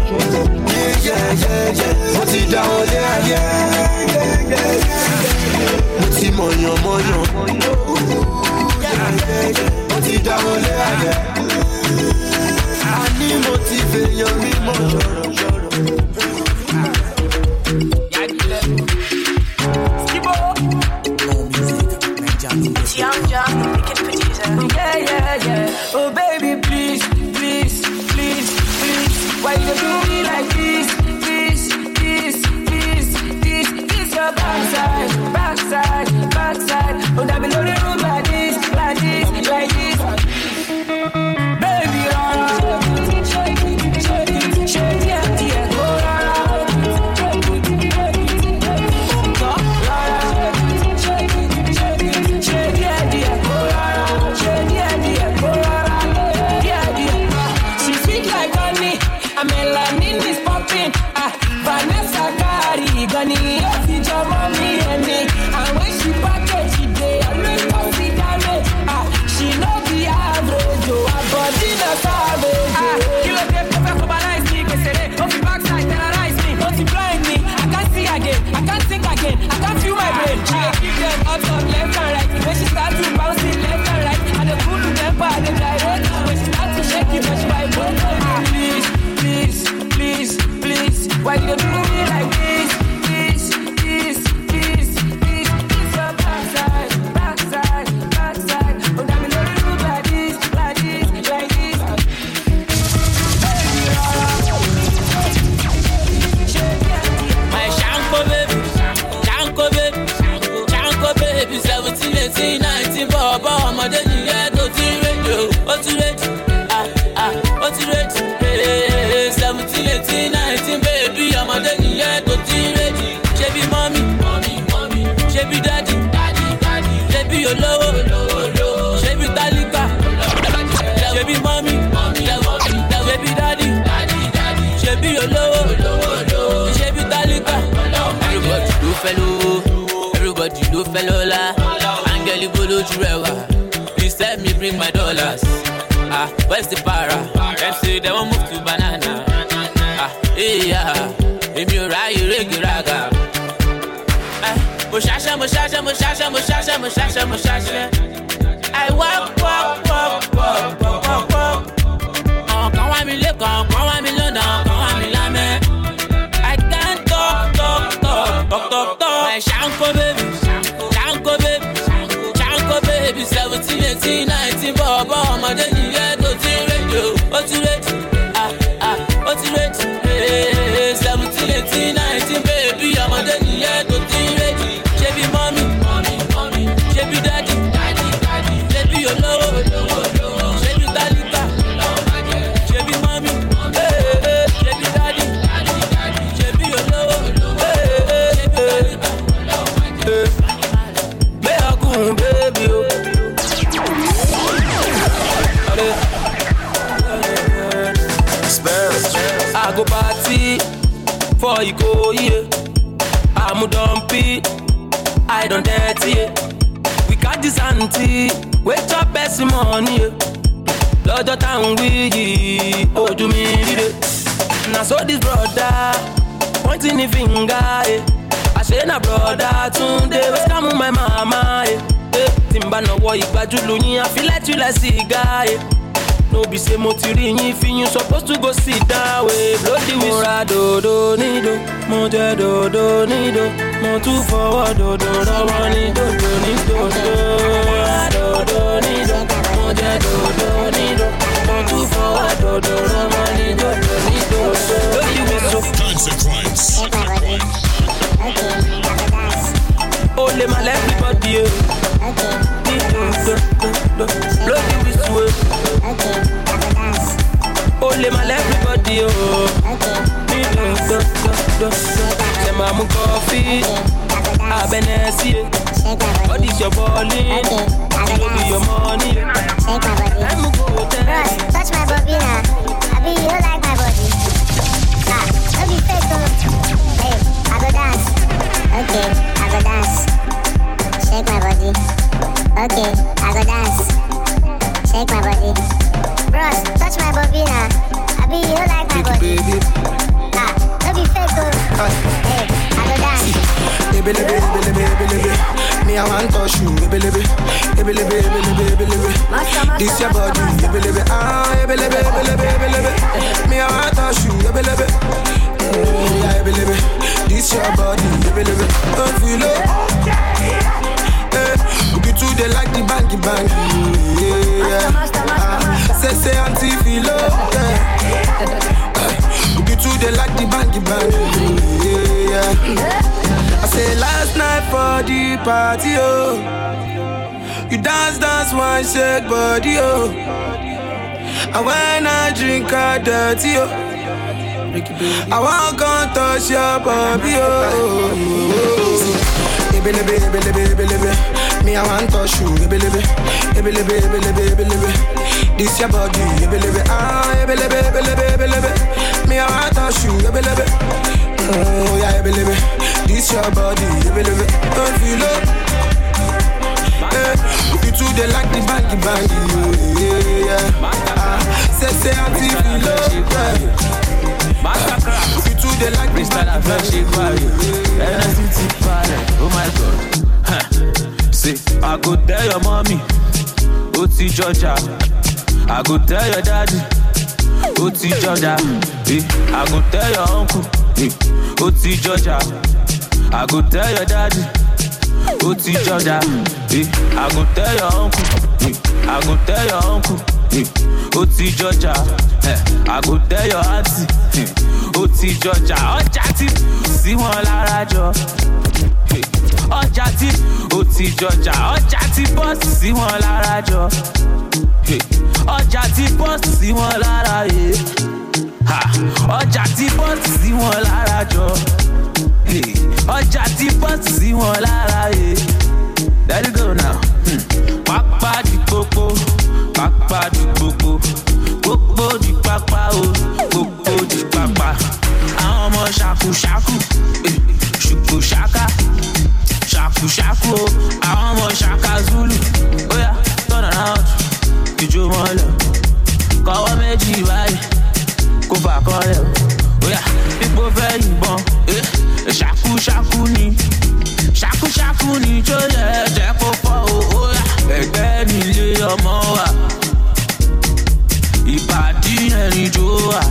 S10: Mo ti dá wọlé ayé. Mo ti mọ̀yàn mọ̀yàn. Mo ti dá wọlé ayé. A ní mo ti fèèyàn mi mo ṣọ́rọ̀.
S9: Young John, wicked producer. Yeah, yeah, yeah. Oh baby, please, please, please, please. Why you do me like this, this, this, this, this, this? Your backside, backside, backside. Oh, that be loaded room like this, like this, like this. Baby, run, shake it, shake it, shake it, yeah, go run. Why you do me like this, this, this, this, this, this? Your backside, backside, backside. Oh, damn, you know you do like this, like this, like this.
S1: My Shanko baby, Shanko baby, Shanko baby, seventeen, eighteen, nineteen, Baba, ọmọdé nìyẹn tó ti rédíò, ó ti rédíò, ah ah, ó ti rédíò, seventeen, eighteen, nineteen, baby, ọmọdé nìyẹn tó ti rédíò, ṣé bí mọ́mí, mọ́mí, mọ́mí, ṣé bí dádì, dádì, dádì, ṣé bí olówó, olówó, ṣé bí tálíkà, ṣé bí mọ́mí, mọ́mí, ṣé bí dádì, dádì, dádì, ṣé bí olówó, olówó, ṣé bí tálíkà. Everybody ló fẹ́ lówó, everybody ló fẹ́ lọ́lá, áńgẹ́lì bó lójú rẹwà, please help me bring my dollars. Ah, where's the para? Them say they won't move to banana. Ah, yeah, èmi ò ráyè régé rága. Eh, mo ṣàṣẹ, mo ṣàṣẹ, mo ṣàṣẹ, mo ṣàṣẹ, mo ṣàṣẹ, mo ṣàṣẹ. I walk, walk, walk, walk, walk, walk, walk. Àwọn kan wá mi lẹ́kọ̀ọ́, kan wá mi lọ́nà, kan wá mi lámẹ́. I can't talk, talk, talk, talk, talk, talk. My Shanko baby, Shanko baby, Shanko baby, seventeen, eighteen, nineteen, Baba, ọmọdé nìyẹn tó ti rédíò, ó ti rédíò, ah ah, ó ti rédíò, eh, seventeen, eighteen, nineteen, baby, ọmọdé nìyẹn tó ti rédíò, ṣé bí mọ́mí, mọ́mí, mọ́mí, ṣé bí dádì, dádì, dádì, ṣé bí olówó, olówó, ṣé bí tálíkà, ṣé bí mọ́mí, eh, eh, ṣé bí dádì, dádì, dádì, ṣé bí olówó, eh, eh, ṣé bí tálíkà. Bẹ́ẹ̀kùn bébí o. I go party for Ikoyi. I'm dumpy, I don't dirty. We got this auntie, wake up best money. Lọ́jọ́ táwọn wí yìí, ojú mi ríre. Na so this brother, pointing the finger, eh. I say na brother Tunde, we scam my mama, eh. Eh, Timba no wo ìgbájú lu yín, I feel like you like cigar, eh. No be say mo ti rí yín fi you supposed to go sit down, eh. Bloody whistle. Mo ra dodo nido, mo jẹ dodo nido, mo tún fọwọ́ dodo lọ́wọ́ ní dodo ní dodo. Mo ra dodo nido, mo jẹ dodo nido, mo tún fọwọ́ dodo lọ́wọ́ ní dodo ní dodo. Bloody whistle.
S19: Consequence.
S1: Only my everybody, eh. Bloody whistle.
S7: party, oh. Me do, do, do, do. Say mama coffee, I been see. What is your balling? You know be your money.
S11: Shake my body.
S7: I'm go
S11: Bros, touch my body now. I be you like my body. Nah, don't be fake though. Hey, I go dance. Okay, I go dance. Shake my body. Okay, I go dance. Shake my body. Bros, touch my body now. I be you like my body. Nah, don't be fake though. Hey, I go dance.
S8: Baby, baby, baby, baby, baby. Me, I want to touch you. Baby, baby, baby, baby, baby, baby, baby. This your body. Baby, baby, ah, baby, baby, baby, baby, baby. Me, I want to touch you. Baby, baby, yeah, baby, baby. This your body. Baby, baby, don't feel it. Eh, you two they like the bangy bangy. Yeah, say say auntie feel it. You two they like the bangy bangy. Yeah. I say last night for the party, oh. You dance, dance, one shake body, oh. And when I drink a dirty, oh, I want to touch your body, oh. Baby, baby, baby, baby, baby. Me, I want to touch you, baby, baby, baby, baby, baby, baby, baby. This your body, baby, baby, ah, baby, baby, baby, baby, baby. Me, I want to touch you, baby, baby. Oh yeah, baby, baby. This your body, baby, baby. Don't feel it. Eh, you two they like the bangy bangy, yeah, yeah. Ah, say say auntie feel it. You two they like the bangy bangy.
S1: Oh my God. See, I go tell your mommy, Oti Georgia. I go tell your daddy, Oti Georgia. I go tell your uncle, Oti Georgia. I go tell your daddy, Oti Georgia. I go tell your uncle, I go tell your uncle, Oti Georgia. I go tell your auntie, Oti Georgia. Ọjà tí sí wọn lára jọ. Ọjà tí Oti Georgia. Ọjà tí bọ́ọ̀sì sí wọn lára jọ. Ọjà tí bọ́ọ̀sì sí wọn lára yẹ. Ọjà tí bọ́ọ̀sì sí wọn lára jọ. Ọjà tí bọ́ọ̀sì sí wọn lára yẹ. Let it go now. Pápá di gbogbo, pápá di gbogbo, gbogbo di pápá o, gbogbo di pápá. Àwọn ọmọ ṣàkúṣàkú, ṣùkú ṣàkà, ṣàkúṣàkú o. Àwọn ọmọ ṣàkà Zulu, ó yá turn around, ìjó wọn lọ. Kọ́wọ́ méjì báyìí, kó fà kọ́lẹ̀ o. Ó yá ipò fẹ́ yìnbọn, ṣàkúṣàkú ni. Ṣàkúṣàkú ni tó yẹ jẹ́ kó fọ́ o. Ó yá ẹgbẹ́ nílé ọmọ wa, ìbàdí ẹni jó wa.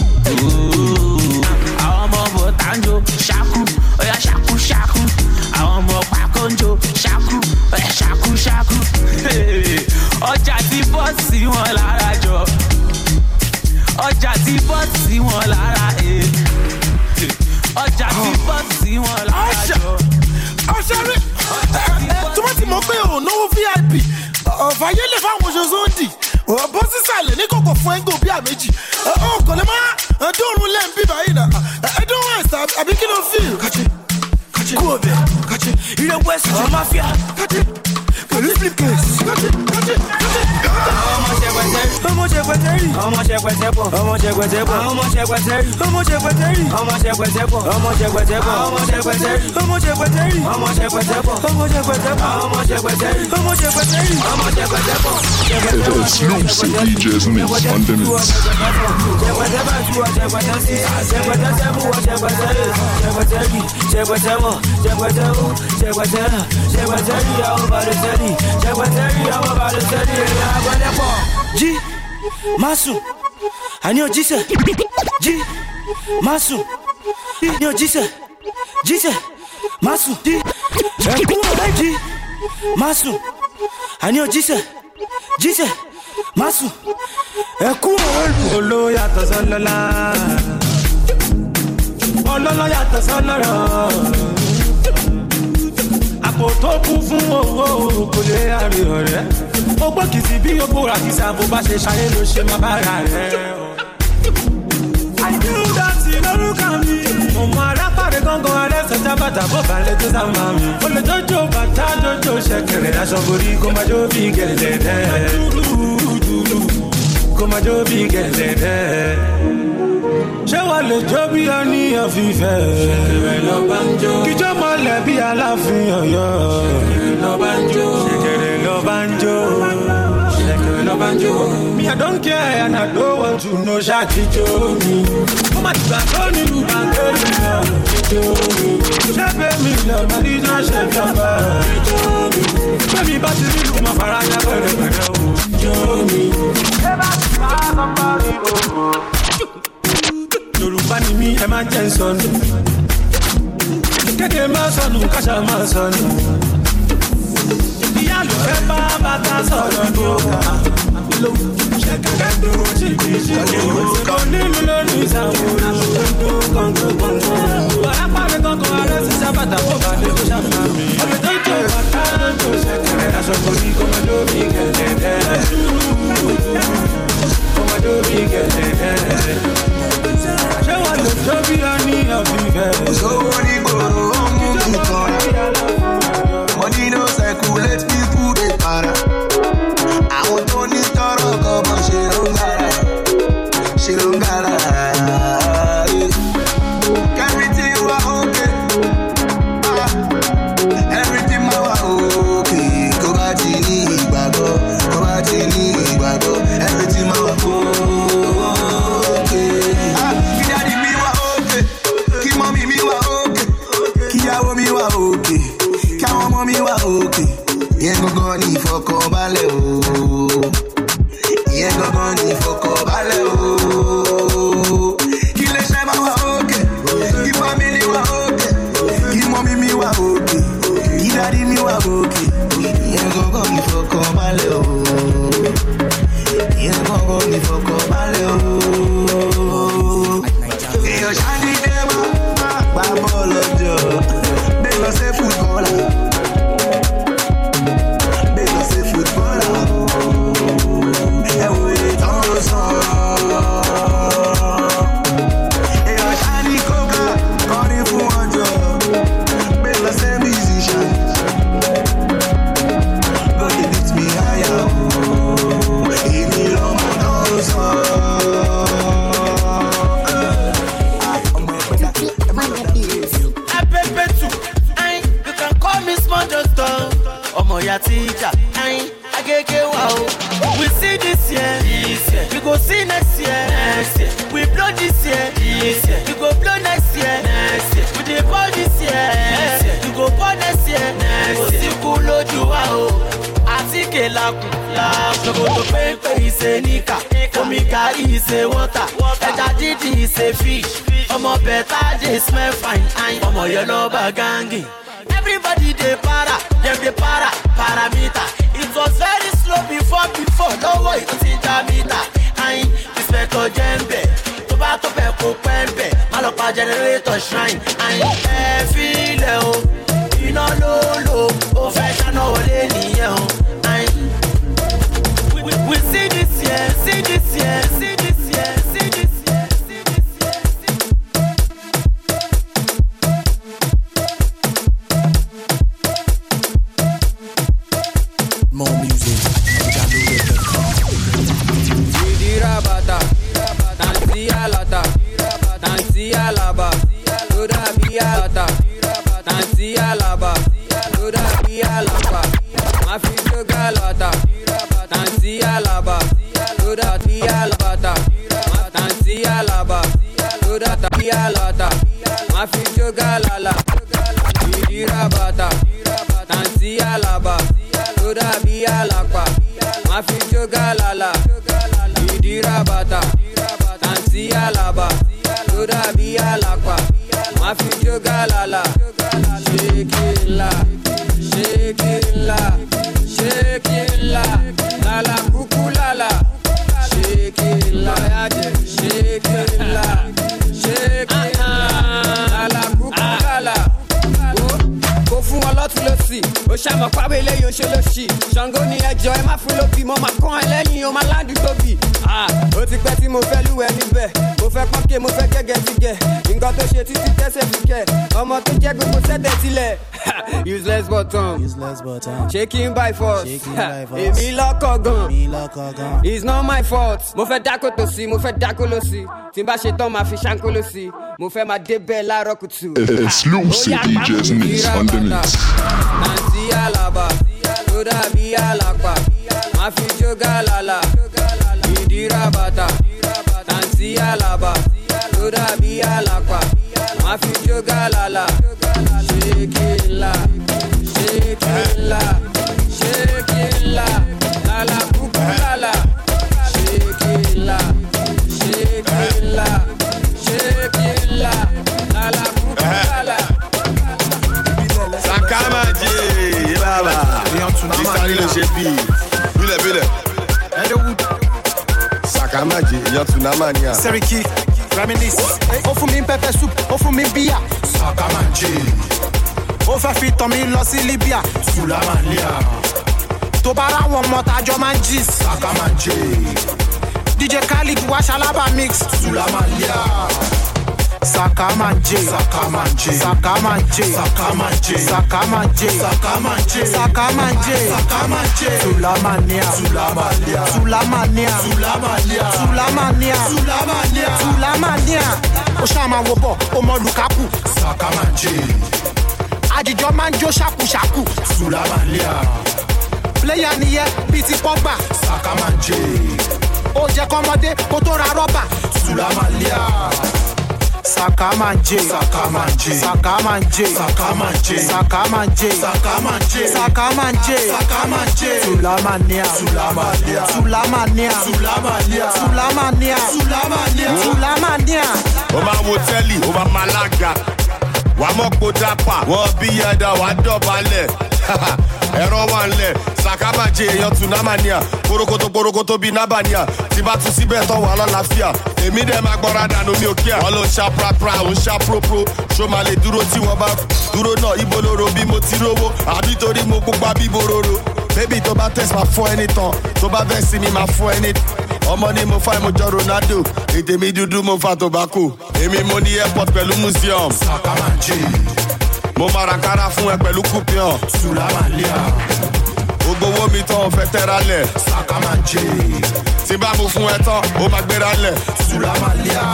S1: Àwọn ọmọ bọ̀tà ń jó ṣàkú, ó yá ṣàkúṣàkú. Àwọn ọmọ pàkó ń jó ṣàkú, ó yá ṣàkúṣàkú. Ọjà tí bọ́ọ̀sì wọn lára jọ. Ọjà tí bọ́ọ̀sì wọn lára ẹ̀. Ọjà tí bọ́ọ̀sì wọn lára jọ.
S10: Ọ̀ṣẹ́rẹ́ tó bá ti mọ̀ pé ò náwó V I P ọ̀fàyè lè fáwọn oṣooṣù ń dì bó sísàlẹ̀ ní kòkò fún ẹ́ńgò bíi àméjì ọkọ̀ lè má dóorùn lẹ́ǹ bí báyìí nà ẹ̀dùn west àbí kí ló fi kú ọbẹ̀ ilé west àwọn máfíà pẹ̀lú flipcase. ọmọ ṣẹpẹtẹrì ọmọ ṣẹpẹtẹpọ ọmọ ṣẹpẹtẹpọ ọmọ ṣẹpẹtẹrì ọmọ ṣẹpẹtẹrì ọmọ ṣẹpẹtẹpọ ọmọ ṣẹpẹtẹpọ ọmọ ṣẹpẹtẹrì ọmọ ṣẹpẹtẹrì ọmọ ṣẹpẹtẹpọ ọmọ ṣẹpẹtẹpọ ọmọ ṣẹpẹtẹrì ọmọ ṣẹpẹtẹrì ọmọ ṣẹpẹtẹpọ.
S19: It's Lucy D J's mix on the mix.
S22: G, Masu, ani o jise. G, Masu, ni o jise. Jise, Masu, G, G, Masu, ani o jise. Jise, Masu, eku olo yàtọ̀ sọ́lọ́lá, ọlọ́lọ́ yàtọ̀ sọ́lọ́rọ̀. Àpò tó kún fún owó kò lè àrí ọ̀rẹ́. Ó gbọ́ kìsì bí ó bóra kìsà bó bá ṣe ṣayé ló ṣe má bára rẹ̀.
S15: lórúkọ mi. Ọmọ arápàdé gángan arẹ́sẹ̀ jábàtà bó balẹ̀ tó sá máa mi. O lè jọjọ bàtà jọjọ ṣẹ̀kẹ̀rẹ̀ aṣọ borí kó máa jó bí gẹ̀lẹ́dẹ́. Kó máa jó bí gẹ̀lẹ́dẹ́. Ṣé wàá lè jó bí ọníyàn fífẹ́? Ṣẹ̀kẹ̀rẹ̀ lọ bá ń jó. Kíjọ́ mọ́lẹ̀ bí aláàfin Ọ̀yọ́. Ṣẹ̀kẹ̀rẹ̀ lọ bá ń jó. Ṣẹ̀kẹ̀rẹ̀ lọ bá ń jó. Ṣẹ̀kẹ̀rẹ̀ lọ bá ń jó. Me I don't care and I don't want to know ṣáàtì jó mi. Ó máa ti gbà tó nílùú bàǹkẹ́rì náà. Jó mi. Ṣé bẹ́ẹ̀ mi lọ máa ní náà ṣe jọba? Jó mi. Bẹ́ẹ̀ni bá ti nílùú máa fara ya pẹ̀lẹ́pẹ̀lẹ́ o. Jó mi. Ṣé bá ti máa sọ bá mi o? Yorùbá ni mí ẹ máa jẹ́ sọnù. Kéde máa sọnù káṣá máa sọnù. Ìyá ló fẹ́ bá bàtà sọ̀rọ̀ ní ọ̀gá. Ṣẹ̀kẹ̀kẹ̀ dúró jìbì jìbì. Kò nílùú lórí ìsàmúlò. Kọ̀ǹkọ̀ kọ̀ǹkọ̀. Bàrá pàdé kọ̀ǹkọ̀ arẹ́ sí sábàtà kó bá dé tó ṣàmà mi. Ọ̀rẹ́ tó jẹ́ bàtà tó ṣẹ̀kẹ̀rẹ̀ aṣọ kò ní kó máa lórí gẹ̀lẹ́dẹ́. Kó máa lórí gẹ̀lẹ́dẹ́. Ṣé wàá lè jó bí a ní àfihàn?
S5: Sówó ní gbòòrò ó mú mi kan. Money no circulate, people dey para. Àwọn tó ní tọrọ kan mọ̀ ṣe ló ń gara. Ṣe ló ń gara. Everything wa okay. Everything ma wa okay. Kó bá ti ní ìgbàgbọ́, kó bá ti ní ìgbàgbọ́. Everything ma wa okay. Kí daddy mi wa okay. Kí mommy mi wa okay. Kíyàwó mi wa okay. Kí àwọn ọmọ mi wa okay. Ìyẹn gangan ni ìfọkànbalẹ̀ o. Ìyẹn gangan ni ìfọkànbalẹ̀ o. Kí lè ṣe máa wà òkè. Kí fámìlì wà òkè. Kí mọ́mí mi wà òkè. Kí dádì mi wà òkè. Ìyẹn gangan ni ìfọkànbalẹ̀ o. Ìyẹn gangan ni ìfọkànbalẹ̀ o. Èèyàn ṣáàdì dé máa gbá bọ́ọ̀lù ọjọ́. Bẹ́ẹ̀ lọ sí fútbọ́ọ̀lù.
S4: Teacher, I agege wow. We see this year, this year. We go see next year, next year. We blow this year, this year. We go blow next year, next year. We dey ball this year, next year. We go ball next year, next year. Osi kulo juwa o, atike laku laku. Sokoto pepe ise nika, omi gari ise water, ẹja didi ise fish. Ọmọ beta dey smell fine, ọmọ yellow bagangi. Everybody dey para, dem dey para, parameter. It was very slow before, before, lọ́wọ́ ìtìjà mítà. Ayin, inspector Jembe, tó bá tó bẹ̀ kó pẹ́ńbẹ̀, má lọ pa generator shrine. Ayin, ẹ filẹ̀ o, iná ló lò, ó fẹ́ ṣáná wọlé nìyẹn o. Ayin, we, we, we see this year, see this year, see this year, see this year.
S2: More music, Jalu dot com.
S14: Rabata, Nancy Alata, Nancy Alaba, Loda Bialata, Nancy Alaba, Loda Bialapa, Mafio Galata, Nancy Alaba, Loda Bialabata, Nancy Alaba, Loda Bialata, Mafio Galala, Rabata, Nancy Alaba, Loda Bialapa, Mafio Galala. Rabata, Nancy Alaba, Loda Bialapa, Mafio Galala, shake it la, shake it la, shake it la, la la kukulala, shake it la, shake it la, shake it la, la la kukulala. Go fún wọn lọ́tún lọ́sì, ó ṣàmọ̀ pàbẹ́ lẹ́yìn oṣù lọ́sì. Ṣàngó ni ẹjọ́ ẹ má fún lóbi, mo máa kán ẹ lẹ́yìn o máa ládùúgbò bì. Ó ó ti pẹ́ tí mo fẹ́ lúwẹ̀ níbẹ̀ mo fẹ́ pọ́nkẹ́ mo fẹ́ gẹ́gẹ́ ti gẹ̀ nǹkan tó ṣe títí tẹ́sẹ̀ fi kẹ̀ ọmọ tó jẹ́ gbogbo sẹ́tẹ̀ sílẹ̀ useless button shaking by force èmi lọ́kọ̀ gan it's not my fault mo fẹ́ dákò tó sí mo fẹ́ dákò ló sí tí n bá ṣe tán máa fi ṣáńkó ló sí mo fẹ́ máa débẹ̀ láàárọ̀ kùtù.
S12: Exclusive D J's mix on the mix.
S14: Nancy Alaba tó dàbí àlàpà máa fi jógà lálà ìdíra bàtà Nancy Alaba tó dàbí àlàpà máa fi jógà lálà ṣékìlá ṣékìlá ṣékìlá lálà kúkú lálà ṣékìlá ṣékìlá ṣékìlá lálà kúkú lálà.
S17: Sakamaji baba ìsáré ló ṣe bí bílẹ̀ bílẹ̀ Sakamaji èèyàn tsunama ni à.
S18: Seriki reminisce ó fún mi pepper soup ó fún mi bíyà Sakamaji ó fẹ́ fi tàn mí lọ sí Libya Sulamalia tó bá ráwọn ọmọ tájọ máa ń jí Sakamaji D J Khalid wá ṣalábà mix Sulamalia. Sakamanje, Sakamanje, Sakamanje, Sakamanje, Sakamanje, Sakamanje, Sakamanje, Sakamanje, Sulamania, Sulamania, Sulamania, Sulamania, Sulamania, Sulamania, Sulamania. O ṣama wo bọ̀, o mọ Lukaku, Sakamanje. Àjíjọ máa ń jó ṣàkúṣàkú, Sulamania. Player nìyẹn bíi ti Pogba, Sakamanje. Ó jẹ́ kọ́mọdé kó tó ra rọ́bà, Sulamania. Sakamanje, Sakamanje, Sakamanje, Sakamanje, Sakamanje, Sakamanje, Sakamanje, Sakamanje, Sulamania, Sulamania, Sulamania, Sulamania, Sulamania, Sulamania, Sulamania.
S17: Ó máa wo tẹ́lì, ó máa máa lága. Wà á mọ̀ kó dápà, wọ́n bí ẹ̀dá wà á dọ̀bálẹ̀. Ẹ̀rọ wà ń lẹ̀, Sakamaje èèyàn tsunamania. Korokoto korokoto bíi nábàníà. Tí bá tún síbẹ̀ tán wà lálàáfíà. Èmi dẹ̀ máa gbọ́ra dànù mi ò kíá. Wọ́n ló ń ṣá prapra, ó ń ṣá propro. Ṣó máa lè dúró tí wọ́n bá dúró náà ibo lóró bí mo ti rówó. Àbí torí mo pupa bí bororo. Bébì tó bá tẹ̀sí máa fún ẹni tán. Tó bá fẹ́ sí mi máa fún ẹni. Ọmọ ni mo fa ìmọ̀jọ Ronaldo. Ètè mi dúdú mo fa tobacco. Èmi mo ní airport pẹ̀lú museum.
S18: Sakamanje.
S17: Mo máa ra kára fún ẹ pẹ̀lú coupion.
S18: Sulamalia.
S17: Gbogbo owó mi tán ò fẹ́ tẹ́ra lẹ̀.
S18: Sakamanje.
S17: Tí bá mo fún ẹ tán, ó máa gbéra lẹ̀.
S18: Sulamalia.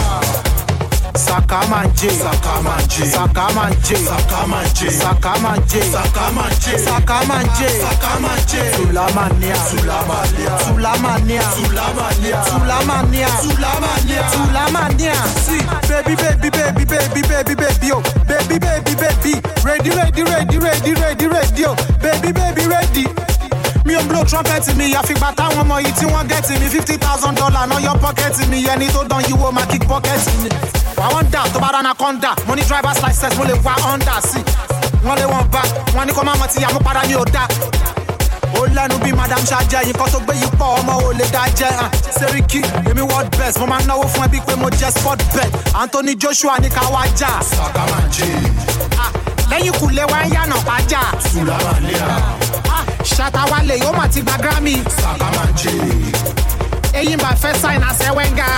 S18: Sakamanje, Sakamanje, Sakamanje, Sakamanje, Sakamanje, Sakamanje, Sakamanje, Sakamanje, Sulamania, Sulamania, Sulamania, Sulamania, Sulamania, Sulamania, Sulamania. See, baby, baby, baby, baby, baby, baby, oh, baby, baby, baby, ready, ready, ready, ready, ready, ready, oh, baby, baby, ready. Mi ò blow trumpet mi, àfìgbà táwọn ọmọ yìí tí wọ́n gẹ̀tì mi fifty thousand dollars náà yọ pọ́kẹ́tì mi, ẹni tó dán yìí wo máa kick pọ́kẹ́tì mi. Wà wọ́n dà tó bá rán anaconda, mo ní driver's license mo lè wá Honda sí. Wọ́n lé wọn bá, wọ́n ní kó má mọ̀ tí àmúpadà ní òdà. Ó lẹ́nu bí madam ṣáájẹ́ yìí kan tó gbé yìí pọ̀ ọmọ ò lè dá jẹ́ hàn. Seriki, èmi world best, mo máa náwó fún ẹbí pé mo jẹ́ sport bet. Anthony Joshua ní ká wá jà. Sakamanje. Lẹ́yìn kùlé wá ń yànà pàjá. Sulamalia. Ṣàtàwálé yóò mà ti gba Grammy. Sakamanje. Eyín bá fẹ́ sign àṣẹ Wenga.